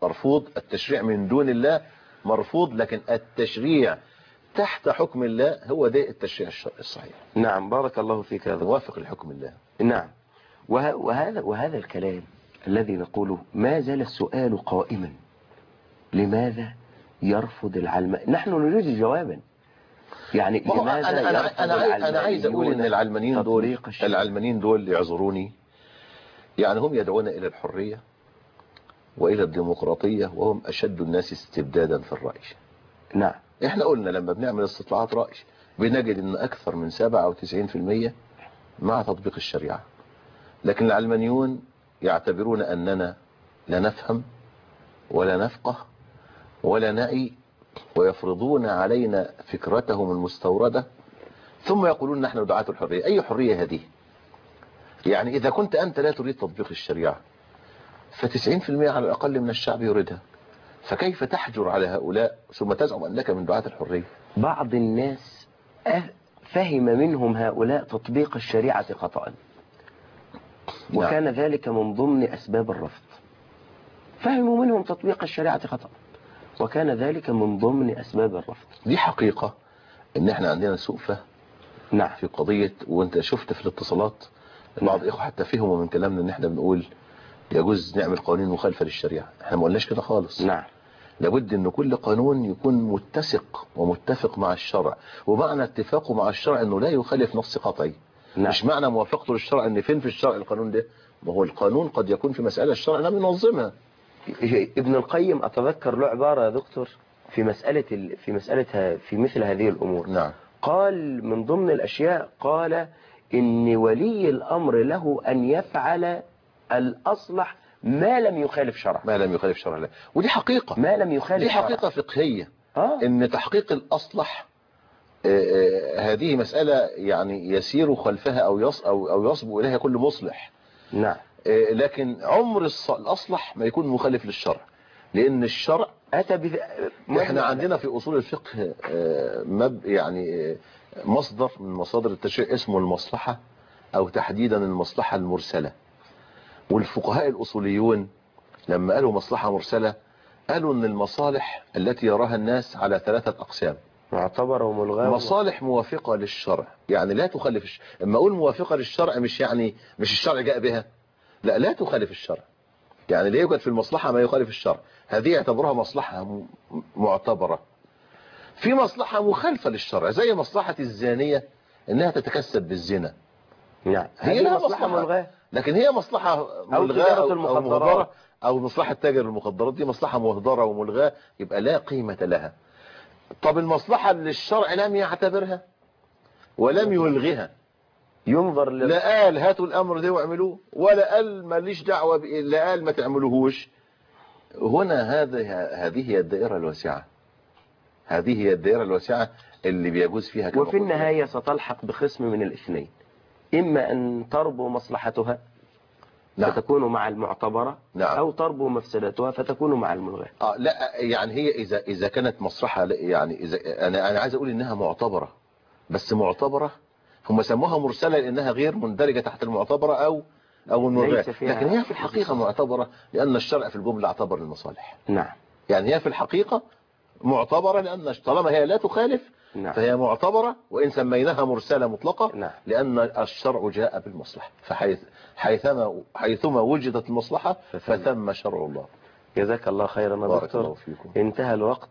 مرفوض، التشريع من دون الله مرفوض، لكن التشريع تحت حكم الله هو ده التشريع الصحيح. نعم بارك الله فيك هذا موافق لحكم الله. نعم. وه... وهذا وهذا الكلام الذي نقوله ما زال السؤال قائما، لماذا يرفض العلمانيون؟ نحن نريد جوابا، يعني لماذا أنا, أنا, يرفض أنا, أنا عايز أقول إن العلمانيين دول العلمانيين دول يعذروني، يعني هم يدعون إلى الحرية وإلى الديمقراطية، وهم أشد الناس استبدادا في الرأي. نعم. إحنا قلنا لما بنعمل استطلاعات رأي بنجد إن أكثر من سبعة أو تسعين في المية مع تطبيق الشريعة، لكن العلمانيون يعتبرون أننا لا نفهم ولا نفقه ولا نعي، ويفرضون علينا فكرتهم المستوردة، ثم يقولون نحن دعاة الحرية. أي حرية هذه؟ يعني إذا كنت أنت لا تريد تطبيق الشريعة فتسعين في المية على الأقل من الشعب يريدها، فكيف تحجر على هؤلاء ثم تزعم أنك من دعاة الحرية؟ بعض الناس فهم منهم هؤلاء تطبيق الشريعة خطأ، وكان نعم. ذلك من ضمن أسباب الرفض. فهموا منهم تطبيق الشريعة خطأ، وكان ذلك من ضمن أسباب الرفض. دي حقيقة ان احنا عندنا سوء فهم نعم. في قضية، وانت شفت في الاتصالات بعض الاخوة حتى فهموا من كلامنا ان احنا بنقول يجوز نعمل قوانين مخالفة للشريعة. احنا ما قلناش كده خالص. نعم. لابد ان كل قانون يكون متسق ومتفق مع الشرع، ومعنى اتفاقه مع الشرع انه لا يخالف نص قطعي. نعم. مش معنى موافقته للشرع ان فين في الشرع القانون ده، ما هو القانون قد يكون في مسألة الشرع لم ينظمها. ابن القيم أتذكر له عبارة يا دكتور في مسألة ال... في مسألة في مثل هذه الأمور. نعم. قال من ضمن الأشياء، قال إن ولي الأمر له أن يفعل الأصلح ما لم يخالف شرع. ما لم يخالف شرع الله، ودي حقيقة. ما لم يخالف دي حقيقة شرع. فقهية. آه. إن تحقيق الأصلح آه هذه مسألة يعني يسير خلفها أو يص أو أو يصبو إليها كل مصلح. نعم. آه لكن عمر الأصلح ما يكون مخالف للشرع، لأن الشرع أتى بذ... احنا عندنا في أصول الفقه آه مب يعني آه مصدر من مصادر التشريع اسمه المصلحة، أو تحديدا المصلحة المرسلة. والفقهاء الأصوليون لما قالوا مصلحة مرسلة قالوا ان المصالح التي يراها الناس على ثلاثة أقسام: معتبرة وملغاة. مصالح موافقة للشرع، يعني لا تخالف الش... اما اقول موافقة للشرع مش يعني مش الشرع جاء بها، لا لا تخالف الشرع، يعني لا يوجد في المصلحة ما يخالف الشرع، هذه يعتبرها مصلحة م... معتبرة. في مصلحة مخالفة للشرع زي مصلحة الزانية انها تتكسب بالزنا، نعم هي هذه مصلحة ملغاة، لكن هي مصلحة ملغاة أو, أو, أو مهدرة، أو مصلحة تاجر المخدرات دي مصلحة مهدرة وملغاة، يبقى لا قيمة لها. طب المصلحة اللي الشرع لم يعتبرها ولم يلغها، ينظر لل... لا قال هاتوا الأمر ده واعملوه، ولا قال ماليش دعوة ب... لا قال ما تعملوهوش. هنا هذه هذه هي الدائرة الواسعة، هذه هي الدائرة الواسعة اللي بيجوز فيها كما وفي النهاية ستلحق بخصم من الاثنين، إما أن تربو مصلحتها نعم. فتكون مع المعتبرة نعم. أو تربو مفسدتها فتكون مع الملغاة. آه لا يعني هي إذا إذا كانت مصلحة، يعني إذا أنا أنا عايز أقول إنها معتبرة، بس معتبرة هم سموها مرسلة لأنها غير مندرجة تحت المعتبرة أو أو الملغاة، لكن هي في الحقيقة معتبرة لأن الشرع في الجملة اعتبر المصالح. نعم. يعني هي في الحقيقة معتبرة لأن طالما هي لا تخالف نعم. فهي معتبرة، وإن سميناها مرسلة مطلقة نعم. لأن الشرع جاء بالمصلحة، فحيث حيثما حيثما وجدت المصلحة فثم شرع الله. جزاك الله خيرا دكتور. انتهى الوقت،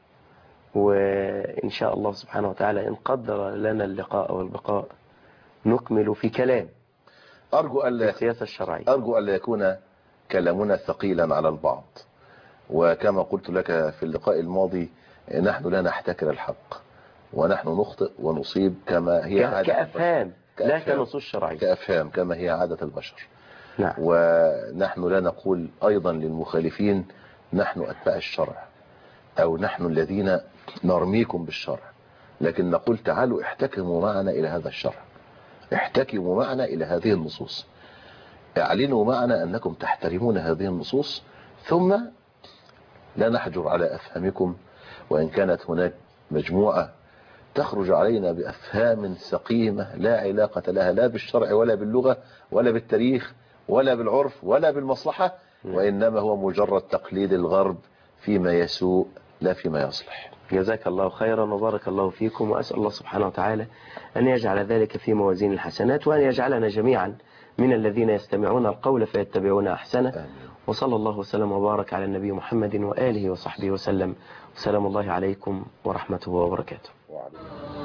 وإن شاء الله سبحانه وتعالى إن قدر لنا اللقاء والبقاء نكمل في كلام أرجو ألا السياسة الشرعية. أرجو ألا يكون كلامنا ثقيلا على البعض، وكما قلت لك في اللقاء الماضي نحن لا نحتكر الحق، ونحن نخطئ ونصيب كما هي عادة كأفهام لا كنصوص شرعية، كأفهام كما هي عادة البشر. نعم. ونحن لا نقول أيضا للمخالفين نحن أتباع الشرع أو نحن الذين نرميكم بالشرع، لكن نقول تعالوا احتكموا معنا إلى هذا الشرع، احتكموا معنا إلى هذه النصوص، اعلنوا معنا أنكم تحترمون هذه النصوص، ثم لا نحجر على أفهامكم. وإن كانت هناك مجموعة تخرج علينا بأفهام سقيمة لا علاقة لها لا بالشرع ولا باللغة ولا بالتاريخ ولا بالعرف ولا بالمصلحة، وإنما هو مجرد تقليد الغرب فيما يسوء لا فيما يصلح. جزاك الله خيرا وبارك الله فيكم، وأسأل الله سبحانه وتعالى أن يجعل ذلك في موازين الحسنات، وأن يجعلنا جميعا من الذين يستمعون القول فيتبعون أحسنه. آمين. وصلى الله وسلم وبارك على النبي محمد وآله وصحبه وسلم. وسلام الله عليكم ورحمته وبركاته. وعليكم.